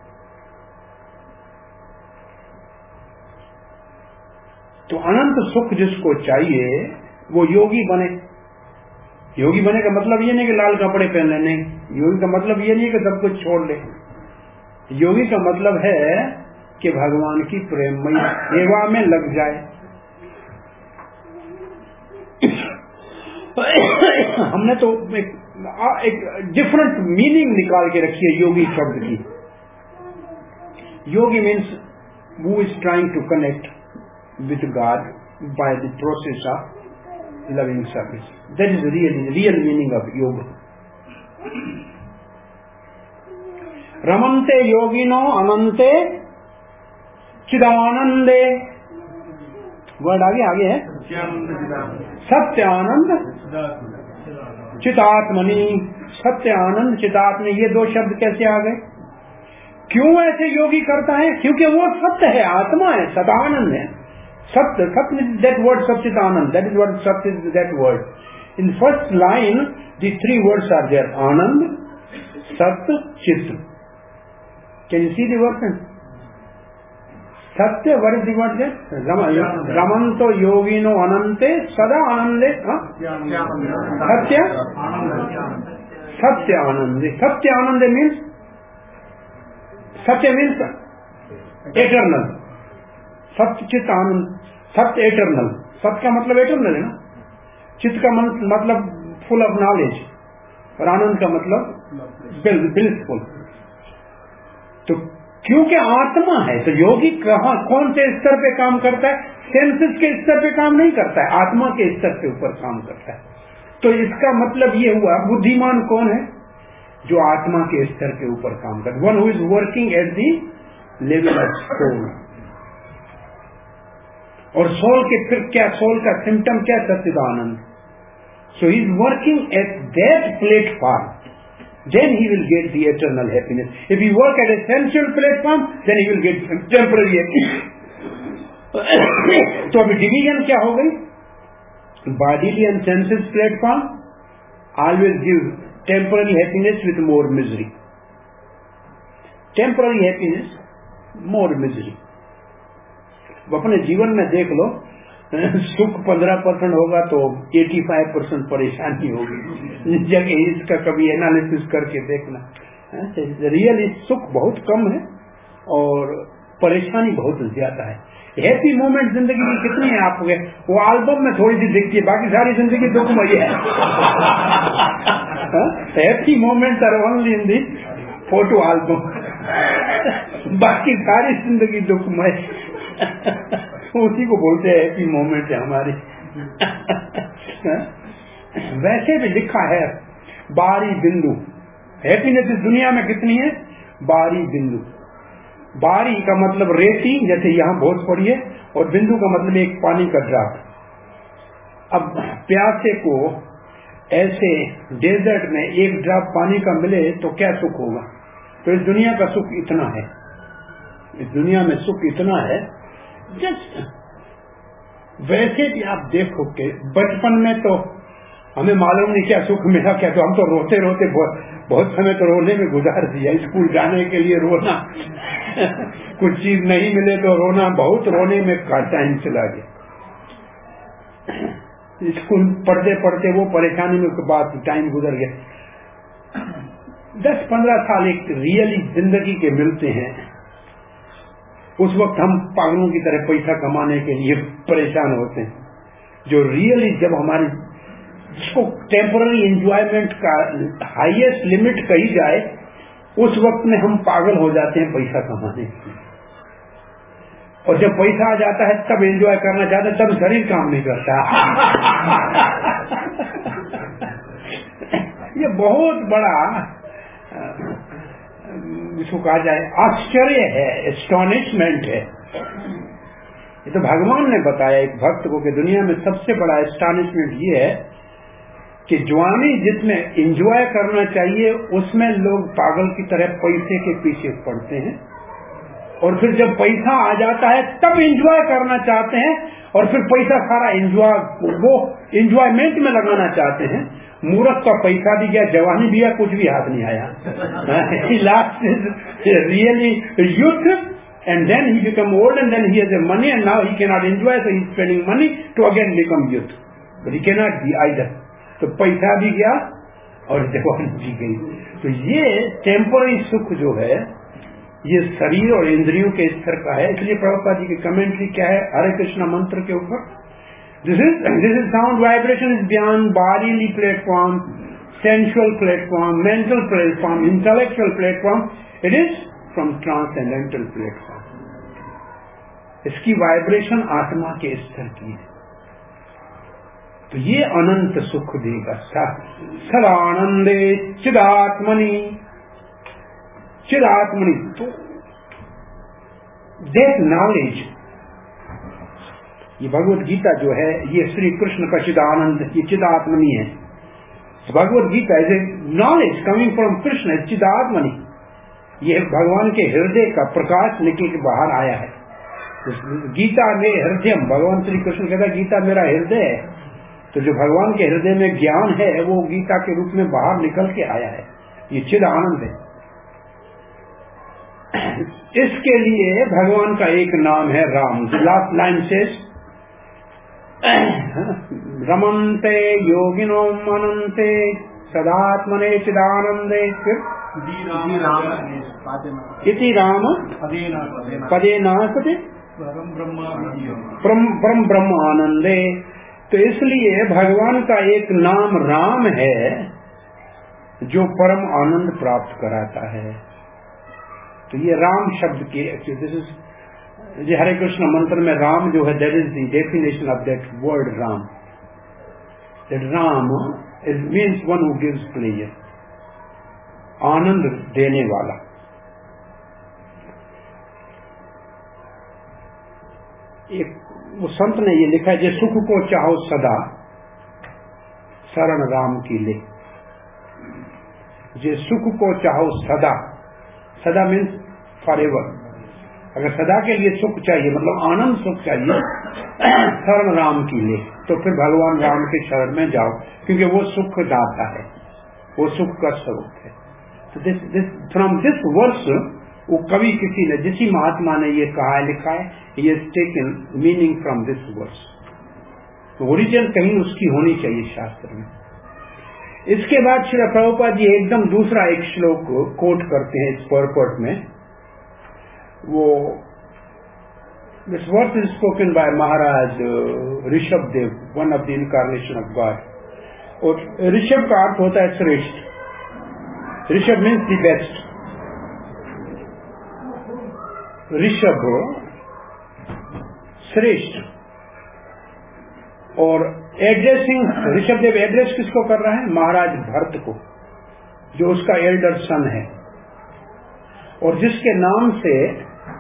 तो अनंत सुख जिसको चाहिए वो योगी बने। योगी बने का मतलब ये नहीं कि लाल कपड़े पहनने, नहीं। योगी का मतलब ये नहीं कि सब कुछ छोड़ ले। योगी का मतलब है कि भगवान की प्रेममयी सेवा में लग जाए। हमने तो एक डिफरेंट मीनिंग निकाल के रखी है योगी शब्द की। Yogi means who is trying to connect with God by the process of loving service. That is the real meaning of yoga. रमन्ते योगिनो अनंते चिदानंदे, वर्ड आगे है, सत्य आनंद चितात्मनि। सत्य आनंद चितात्म, ये दो शब्द कैसे आ गए? क्यों ऐसे योगी करता है? क्योंकि वो सत्य है, आत्मा है, सदानंद है। Satya, Satya is that word Satchitanand. That is what Satya is, that word. In first line, the three words are there: Anand, Sat, Chit. Can you see the word? Satya, what is the word there? Ramanto yogino anante sada anande. Satya? Satya anande. Satya anande means, Satya means eternal. सत्य चित आनंद, सत्य एटर्नल। सत्य का मतलब एटर्नल है ना, चित्त का मतलब फुल ऑफ नॉलेज, और आनंद का मतलब ब्लिसफुल। तो क्योंकि आत्मा है तो योगी कौन से स्तर पे काम करता है? सेंसेस के स्तर पे काम नहीं करता है, आत्मा के स्तर के ऊपर काम करता है। तो इसका मतलब ये हुआ, बुद्धिमान कौन है? जो आत्मा के स्तर के ऊपर काम करता है। One who is working at the level of soul. और सोल के फिर क्या, सोल का सिम्टम क्या? सच्चिदानंद। So he is working at that platform, then he will get the eternal happiness. If he work at a sensual platform, then he will get temporary happiness. तो अभी डिवीजन क्या हो गई? Bodily and senses platform always give temporary happiness with more misery. Temporary happiness, more misery. अपने जीवन में देख लो, सुख 15% होगा तो 85% परेशानी होगी। इस जगह इसका कभी एनालिसिस करके देखना, रियली सुख बहुत कम है और परेशानी बहुत ज्यादा है। हैप्पी मोमेंट जिंदगी की कितनी है आपको? वो एल्बम में थोड़ी सी दिखती है, बाकी सारी जिंदगी दुखमयी है। Happy moments are only in the photo album, बाकी सारी जिंदगी दुखमय। उसी को बोलते हैं हैप्पी मोमेंट है हमारी। वैसे भी लिखा है बारी बिंदु, हैप्पीनेस इस दुनिया में कितनी है? बारी बिंदु। बारी का मतलब रेती, जैसे यहाँ बहुत पड़ी है, और बिंदु का मतलब एक पानी का ड्रॉप। अब प्यासे को ऐसे डेजर्ट में एक ड्रॉप पानी का मिले तो क्या सुख होगा। तो इस दुनिया का सुख इतना है, इस दुनिया में सुख इतना है। जस्ट वैसे भी आप देखो कि बचपन में तो हमें मालूम नहीं क्या सुख मिला क्या, तो हम तो रोते रोते बहुत समय तो रोने में गुजार दिया। स्कूल जाने के लिए रोना कुछ चीज नहीं मिले तो रोना, बहुत रोने में टाइम चला गया। स्कूल पढ़ते पढ़ते वो परेशानी में उसके बाद टाइम गुजर गया। 10-15 साल एक रियली जिंदगी के मिलते हैं, उस वक्त हम पागलों की तरह पैसा कमाने के लिए परेशान होते हैं। जो रियली जब हमारी जिसको टेम्पररी एंजॉयमेंट का हाईएस्ट लिमिट कही जाए, उस वक्त में हम पागल हो जाते हैं पैसा कमाने के लिए। और जब पैसा आ जाता है तब एंजॉय करना चाहते हैं, तब शरीर काम नहीं करता। ये बहुत बड़ा इसको कहा जाए आश्चर्य है, एस्टॉनिशमेंट है। ये तो भगवान ने बताया एक भक्त को कि दुनिया में सबसे बड़ा एस्टॉनिशमेंट ये है कि जवानी जिसमें एंजॉय करना चाहिए उसमें लोग पागल की तरह पैसे के पीछे पड़ते हैं, और फिर जब पैसा आ जाता है तब एंजॉय करना चाहते हैं, और फिर पैसा सारा वो एंजॉयमेंट में लगाना चाहते हैं। मूर्ख का पैसा भी गया, जवानी भी गया, कुछ भी हाथ नहीं आया। Last is really youth, and then he become old, and then he has a money, and now he cannot enjoy, so he is spending money to again become youth, but he cannot be either. तो पैसा भी गया और जवानी भी गई। तो ये टेम्पररी सुख जो है ये शरीर और इंद्रियों के स्तर का है। इसलिए प्रभुपाद जी की कमेंट्री क्या है हरे कृष्णा मंत्र के ऊपर, this is sound vibration is beyond bodily platform, sensual platform, mental platform, intellectual platform, it is from transcendental platform. इसकी वाइब्रेशन आत्मा के स्तर की है। तो ये अनंत सुख देगा। सदानंदे चिदात्मनि, चिदात्मनि, तो दैट नॉलेज, ये भगवत गीता जो है ये श्री कृष्ण का चिदानंद, ये चिदात्मनि है। Bhagavad Gita is a knowledge coming from Krishna, चिदात्मनि। ये भगवान के हृदय का प्रकाश निकल के बाहर आया है। गीता में हृदय, भगवान श्री कृष्ण कहता है गीता मेरा हृदय है। तो जो भगवान के हृदय में ज्ञान है वो गीता के रूप में बाहर निकल के आया है। ये चिद आनंद है। इसके लिए भगवान का एक नाम है राम। लास्ट लाइन से रमन्ते योगिनो मनन्ते सदात्मने चिदानंदे, इति राम पदे नासते परम ब्रह्म आनंदे। तो इसलिए भगवान का एक नाम राम है जो परम आनंद प्राप्त कराता है। तो ये राम शब्द के दिस इज हरे कृष्ण मंत्र में राम जो है that is the definition of that word Ram. That Ram it means one who gives pleasure, आनंद देने वाला। एक वो संत ने ये लिखा है, जे सुख को चाहो सदा शरण राम की ले। जे सुख को चाहो सदा, सदा मीन्स फॉर एवर। अगर सदा के लिए सुख चाहिए मतलब आनंद सुख चाहिए, शरण राम की ले, तो फिर भगवान राम के शरण में जाओ, क्योंकि वो सुख दाता है, वो सुख का स्वरूप है। तो दिस फ्रॉम दिस वर्स, वो कवि किसी ने, जिसी महात्मा ने ये कहा है, लिखा है, ये taken meaning from this verse. तो ओरिजिन कहीं उसकी होनी चाहिए शास्त्र में। इसके बाद श्री प्रभुपाद जी एकदम दूसरा एक श्लोक कोट करते हैं इस पर्पट में। वो this verse is spoken by Maharaj Rishabh Dev, one of the incarnation of God. और ऋषभ का अर्थ होता है श्रेष्ठ। Rishabh means the best. Rishabh श्रेष्ठ। और एड्रेसिंग, ऋषभ देव एड्रेस किसको कर रहा है? महाराज भरत को, जो उसका एल्डर सन है, और जिसके नाम से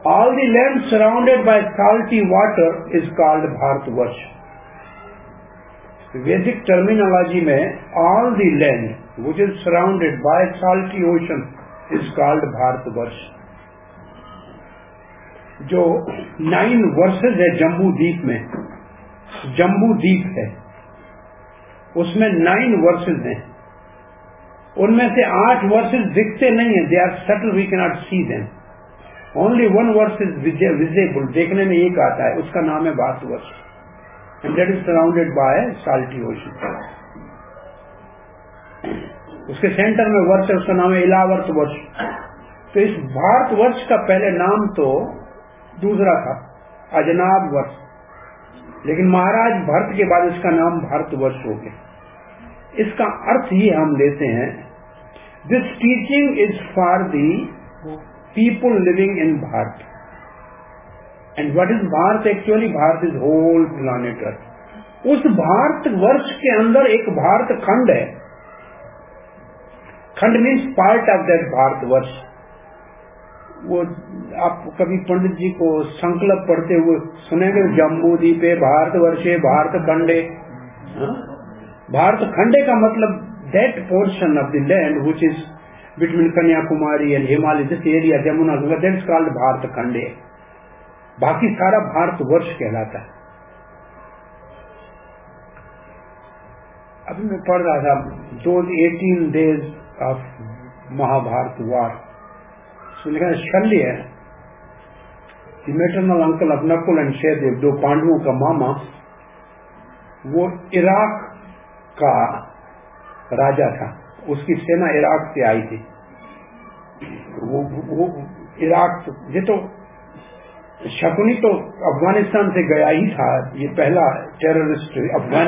All the land surrounded by salty water is called Bharatvarsh. Vedic terminology में all the land which is surrounded by salty ocean is called Bharatvarsh. जो 9 वर्सेस है जम्बू द्वीप में, जम्बू द्वीप है, उसमें 9 वर्सेस हैं, उनमें से 8 वर्सेस दिखते नहीं है, they are subtle, we can not see them. Only 1 verse is visible, देखने में एक आता है, उसका नाम है Bharatvarsh, and that is surrounded by salty ocean. उसके सेंटर में वर्ष है, उसका नाम है इलावर्त वर्ष. तो इस भारतवर्ष का पहले नाम तो दूसरा था, अजनाब वर्ष, लेकिन महाराज भरत के बाद इसका नाम भारतवर्ष हो गया. इसका अर्थ ही हम लेते हैं, this teaching is for the people living in Bharat. And what is Bharat? Actually, Bharat is whole planet Earth. उस भारत वर्ष के अंदर एक भारत खंड है. Khand means part of that Bharat varsh. वो आप कभी पंडित जी को संकल्प पढ़ते हुए सुनेंगे, जम्बू द्वीपे भारत वर्षे भारत खंडे. भारत खंडे का मतलब that portion of the land which is between Kanyakumari and Himalaya, this area, Jamuna, that is called Bharat Khande. बाकी सारा भारत वर्ष कहलाता है. अभी मैं पढ़ रहा था, those 18 days of महाभारत वार, उसमें लिखा है शल्य है, the maternal uncle of Nakul and Sahdev, 2 पांडवों का मामा, वो इराक का राजा था, उसकी सेना इराक से आई थी. वो इराक, ये तो शकुनी तो अफगानिस्तान से गया ही था, ये पहला टेररिस्ट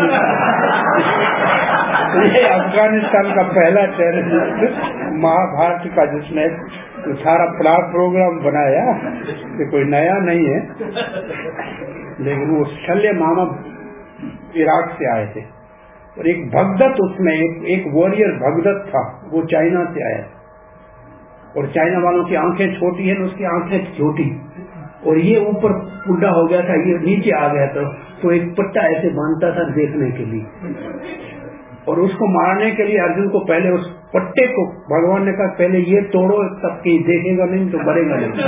अफगानिस्तान का पहला टेररिस्ट महाभारत का, जिसने सारा प्लाट प्रोग्राम बनाया, ये कोई नया नहीं है. लेकिन वो शल्य मामा इराक से आए थे, और एक भगदत्त, उसमें एक वॉरियर भगदत्त था, वो चाइना से आया, और चाइना वालों की आंखें छोटी हैं, उसकी आंखें छोटी, और ये ऊपर बुढ़ा हो गया था, ये नीचे आ गया था, तो एक पट्टा ऐसे बांधता था देखने के लिए, और उसको मारने के लिए अर्जुन को पहले उस पट्टे को भगवान ने कहा पहले ये तोड़ो, तब कि देखेगा नहीं तो मरेगा नहीं.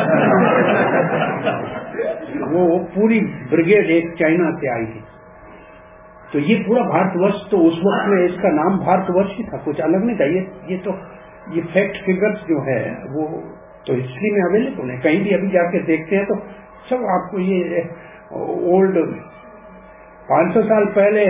वो पूरी ब्रिगेड एक चाइना से आई थी. तो ये पूरा भारतवर्ष, तो उस वक्त में इसका नाम भारतवर्ष ही था, कुछ अलग नहीं था. ये तो ये फैक्ट फिगर्स जो है वो तो हिस्ट्री में अवेलेबल है, कहीं भी अभी जाके देखते हैं तो सब आपको ये ओल्ड 500 साल पहले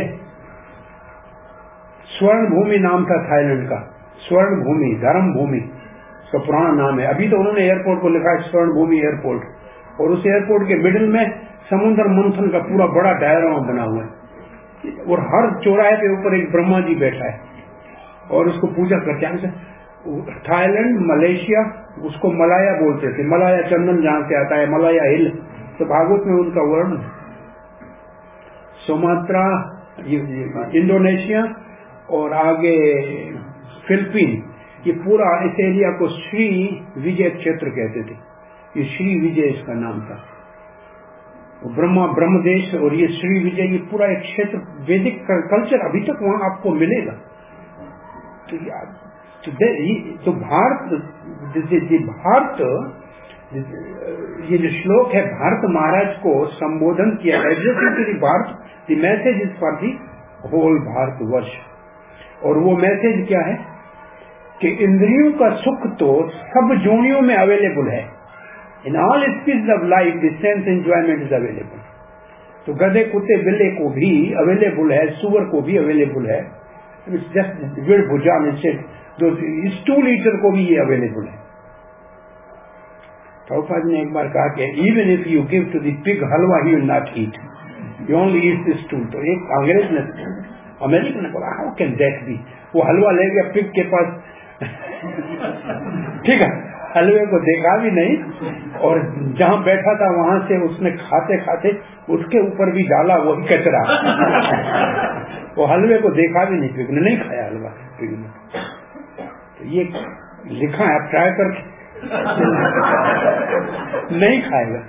स्वर्ण भूमि नाम था थाईलैंड का, स्वर्ण भूमि, धर्म भूमि उसका पुराना नाम है. अभी तो उन्होंने एयरपोर्ट को लिखा है स्वर्ण भूमि एयरपोर्ट, और उस एयरपोर्ट के मिडिल में समुद्र मंथन का पूरा बड़ा डायग्राम बना हुआ है, और हर चौराहे के ऊपर एक ब्रह्मा जी बैठा है और उसको पूजा करते हैं. थाईलैंड, मलेशिया, उसको मलाया बोलते थे, मलाया चंदन जहां से आता है, मलाया हिल, तो भागवत में उनका वर्ण. सुमात्रा, इंडोनेशिया और आगे फिलिपीन, ये पूरा इस एरिया को श्री विजय क्षेत्र कहते थे. ये श्री विजय इसका नाम था. ब्रह्मा ब्रह्मदेश और ये श्री विजय, ये पूरा एक क्षेत्र वैदिक कल्चर अभी तक वहां आपको मिलेगा. तो भारत, ये जो श्लोक है भारत महाराज को संबोधन किया है, Bharat, the message is for the whole Bharat varsh. और वो मैसेज क्या है कि इंद्रियों का सुख तो सब जोनियों में अवेलेबल है. In all species of life the sense enjoyment is available. तो गधे, कुत्ते, बिल्ले को भी अवेलेबल है, सुअर को भी अवेलेबल है, जस्ट विड़ भुजा में से स्टूल ईटर को भी ये अवेलेबल है. प्रभुपाद ने एक बार कहा कि even if you give to the pig halwa he will not eat, you only eat the stool. तो एक अंग्रेज ने, अमेरिकन ने बोला हाउ कैन दैट बी. वो हलवा ले गया पिग के पास, ठीक है, हलवे को देखा भी नहीं, और जहां बैठा था वहां से उसने खाते खाते उसके ऊपर भी डाला वही कचरा. वो हलवे को देखा भी नहीं, पिग ने नहीं खाया हलवा पिग ने. तो ये लिखा है, आप ट्राई कर नहीं खाएगा।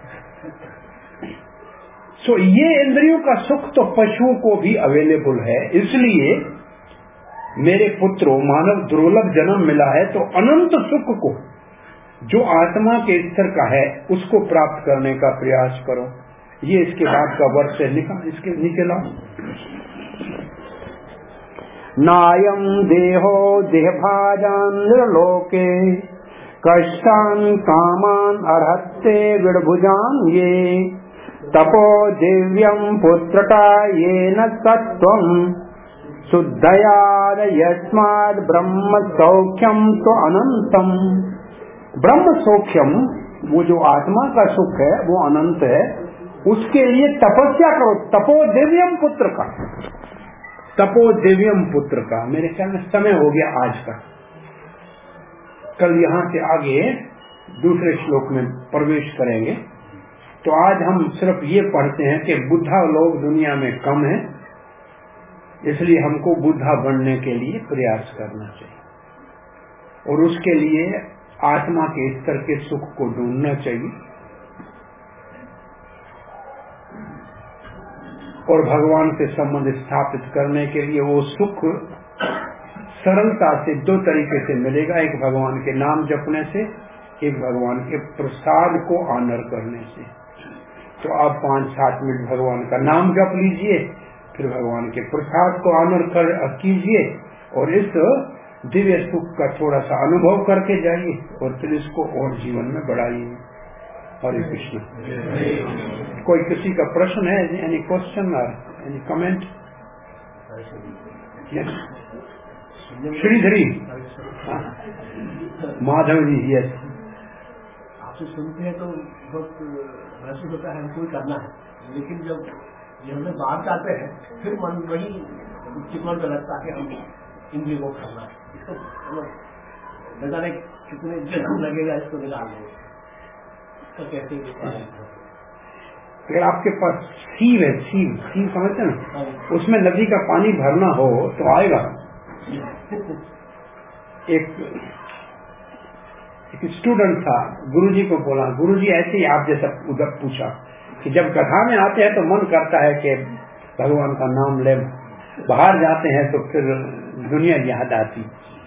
सो ये इंद्रियों का सुख तो पशुओं को भी अवेलेबल है। इसलिए मेरे पुत्रों, मानव दुर्लभ जन्म मिला है तो अनंत सुख को जो आत्मा के स्तर का है उसको प्राप्त करने का प्रयास करो। ये इसके बाद का वर्ष है, इसके नीचे लाओ। नायम देहो देहभाजान निर्लोके कष्टान कामान अर्हते विडभुजान ये तपो दिव्यम पुत्रका येन सत्वम शुद्धयाद यस्माद् ब्रह्म सौख्यम तो अनंतम। ब्रह्म सौख्यम, वो जो आत्मा का सुख है वो अनंत है, उसके लिए तपस्या करो। तपो दिव्यम पुत्र का, तपो दिव्यम पुत्र का। मेरे ख्याल में समय हो गया आज का। कल यहाँ से आगे दूसरे श्लोक में प्रवेश करेंगे। तो आज हम सिर्फ ये पढ़ते हैं कि बुद्धा लोग दुनिया में कम हैं, इसलिए हमको बुद्धा बनने के लिए प्रयास करना चाहिए और उसके लिए आत्मा के स्तर के सुख को ढूंढना चाहिए और भगवान से संबंध स्थापित करने के लिए वो सुख सरलता से दो तरीके से मिलेगा। एक भगवान के नाम जपने से, एक भगवान के प्रसाद को ऑनर करने से। तो आप 5-7 मिनट भगवान का नाम जप लीजिए, फिर भगवान के प्रसाद को ऑनर कीजिए और इस दिव्य सुख का थोड़ा सा अनुभव करके जाइए और फिर इसको और जीवन में बढ़ाइए। हरे कृष्ण। कोई किसी का प्रश्न है? एनी क्वेश्चन और any comment? Shridhari Madhav ji, yes. आपसे सुनते हैं तो बहुत महसूस होता है हमको ही करना है, लेकिन जब ये हमने बाहर जाते हैं फिर मन वही चिकन में लगता है कि हम इंद्रियों को करना है। इसको न जाने कितने दिन लगेगा इसको निकालने। तो कैसे अगर आपके पास सीव है, सीव समझते ना, उसमें नदी का पानी भरना हो तो आएगा। एक स्टूडेंट था, गुरुजी को बोला, गुरुजी ऐसे ही आप जैसा उधर पूछा कि जब गधा में आते हैं तो मन करता है कि भगवान का नाम ले, बाहर जाते हैं तो फिर दुनिया याद आती।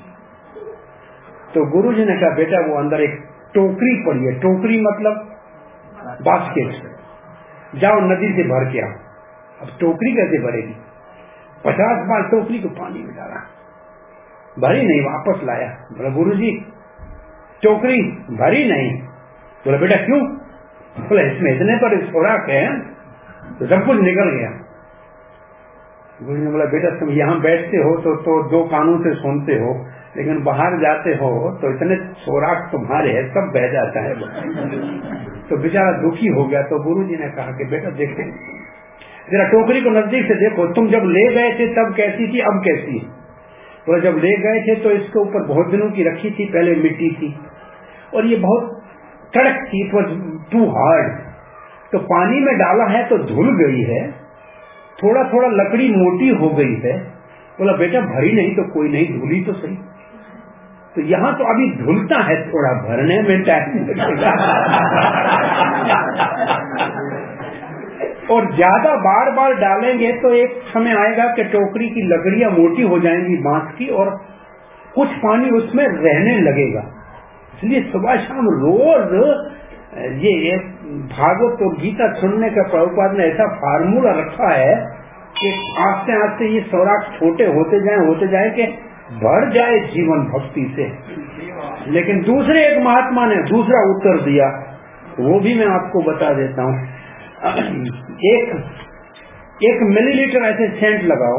तो गुरुजी ने कहा बेटा वो अंदर एक टोकरी पड़ी है, टोकरी मतलब बास्केट, जाओ नदी से भर के आओ। अब टोकरी कैसे भरेगी? 50 बार टोकरी को पानी में डाला, भरी नहीं, वापस लाया। बोला गुरुजी टोकरी भरी नहीं। बोला बेटा क्यों? बोला इसमें इतने पर खुराक है तो सब कुछ निकल गया। गुरु ने बोला बेटा तुम यहाँ बैठते हो तो 2 कानों से सुनते हो, लेकिन बाहर जाते हो तो इतने सोराख तुम्हारे है, सब बह जाता है। तो बेचारा दुखी हो गया। तो गुरुजी ने कहा कि बेटा देखो जरा टोकरी को नजदीक से देखो, तुम जब ले गए थे तब कैसी थी, अब कैसी है? तो जब ले गए थे तो इसके ऊपर बहुत दिनों की रखी थी, पहले मिट्टी थी और ये बहुत कड़क थी, इट वॉज टू हार्ड। तो पानी में डाला है तो धुल गई है, थोड़ा थोड़ा लकड़ी मोटी हो गई है। बोला बेटा भरी नहीं तो कोई नहीं, धुली तो सही। तो यहाँ तो अभी धुलता है, थोड़ा भरने में टाइम लगेगा। और ज्यादा बार बार डालेंगे तो एक समय आएगा कि टोकरी की लकड़ियां मोटी हो जाएंगी बांस की और कुछ पानी उसमें रहने लगेगा। इसलिए सुबह शाम रोज ये भागवत और गीता सुनने का प्रभुपाद ने ऐसा फार्मूला रखा है कि आस्ते आस्ते ये सौराख छोटे होते जाए कि बढ़ जाए जीवन भक्ति से। लेकिन दूसरे एक महात्मा ने दूसरा उत्तर दिया, वो भी मैं आपको बता देता हूँ। 1 मिलीलीटर ऐसे सेंट लगाओ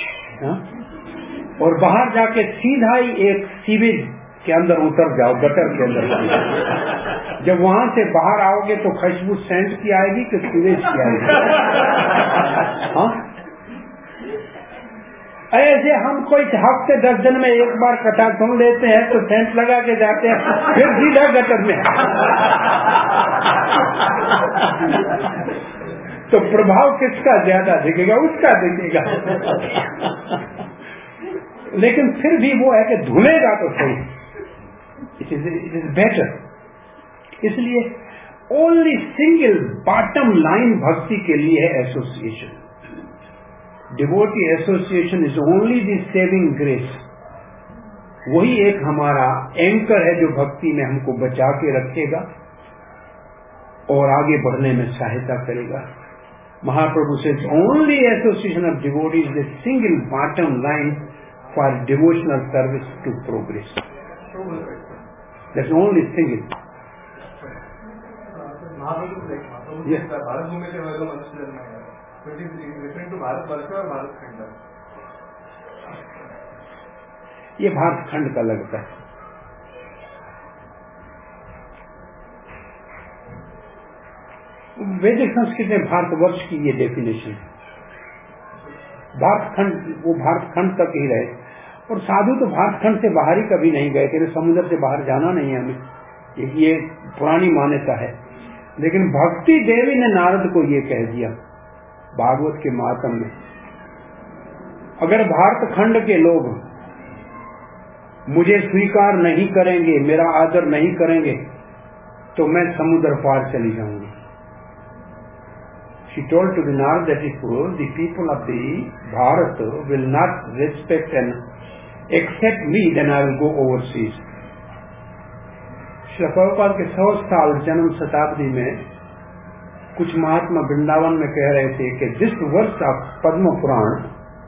और बाहर जाके सीधा ही एक सीवेज के अंदर उतर जाओ, गटर के अंदर। जब वहां से बाहर आओगे तो खुशबू सेंट की आएगी कि सीवेज की आएगी? हाँ, ऐसे हम कोई हफ्ते 10 दिन में एक बार कथा सुन लेते हैं तो सेंट लगा के जाते हैं, फिर सीधा गटर में। तो प्रभाव किसका ज्यादा दिखेगा? उसका दिखेगा। लेकिन फिर भी वो है कि धुलेगा तो सही। it is better. इसलिए only single bottom line भक्ति के लिए है association. Devotee association is only the saving grace. वही एक हमारा एंकर है जो भक्ति में हमको बचा के रखेगा और आगे बढ़ने में सहायता करेगा. Mahaprabhu says only association of devotees is the single bottom line for devotional service to progress. That's only single. Yes. Bharat भूमि के वर्ग मनुष्य जन्म है. It is referring to Bharat varsh और भारत खंड. ये भारत खंड का लगता है. वैदिक संस्कृत में भारतवर्ष की ये डेफिनेशन है. भारत खंड वो भारत खंड तक ही रहे. और साधु तो भारत खंड से बाहर ही कभी नहीं गए, क्योंकि समुद्र से बाहर जाना नहीं है हमें. ये पुरानी मान्यता है. लेकिन भक्ति देवी ने नारद को ये कह दिया भागवत के महात्म में, अगर भारत खंड के लोग मुझे स्वीकार नहीं करेंगे, मेरा आदर नहीं करेंगे, तो मैं समुद्र पार चली जाऊंगी. She told to the Narad that if the people of the Bharat will not respect and accept me, then I will go overseas. Shri Prabhupada के 100 साल जन्म शताब्दी में कुछ महात्मा वृंदावन में कह रहे थे कि this verse of Padma Purana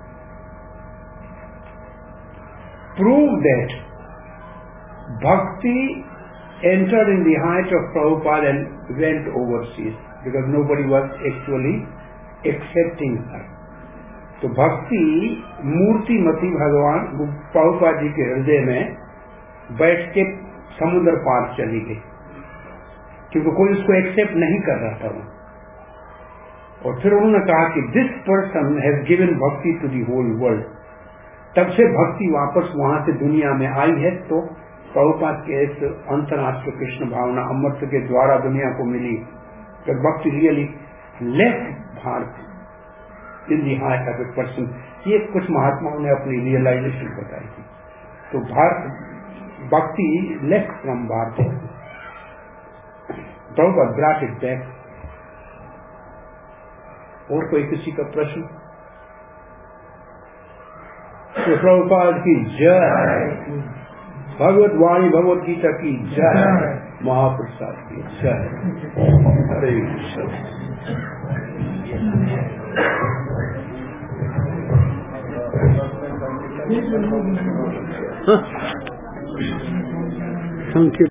prove that bhakti entered in the height of Prabhupada and went overseas because nobody was actually accepting her. तो भक्ति मूर्तिमती भगवान प्रभुपाद जी के हृदय में बैठ के समुद्र पार चली गई, क्योंकि कोई उसको एक्सेप्ट नहीं कर रहा था वो. और फिर उन्होंने कहा कि this person has given bhakti to the whole world. तब से भक्ति वापस वहां से दुनिया में आई है. तो प्रभुपाद के इस अंतर्राष्ट्र कृष्ण भावना अमृत के द्वारा दुनिया को मिली. तो bhakti really left Bharat in the heart of a person. ये कुछ महात्माओं ने अपनी रियलाइजेशन बताई थी. तो Bharat bhakti left from Bharat. Prabhupada brought it back. और कोई किसी का प्रश्न? तो प्रभुपाद की जय. भगवत वाणी भगवत गीता की जय. महाप्रसाद की जय. हरे कृष्ण. Thank you.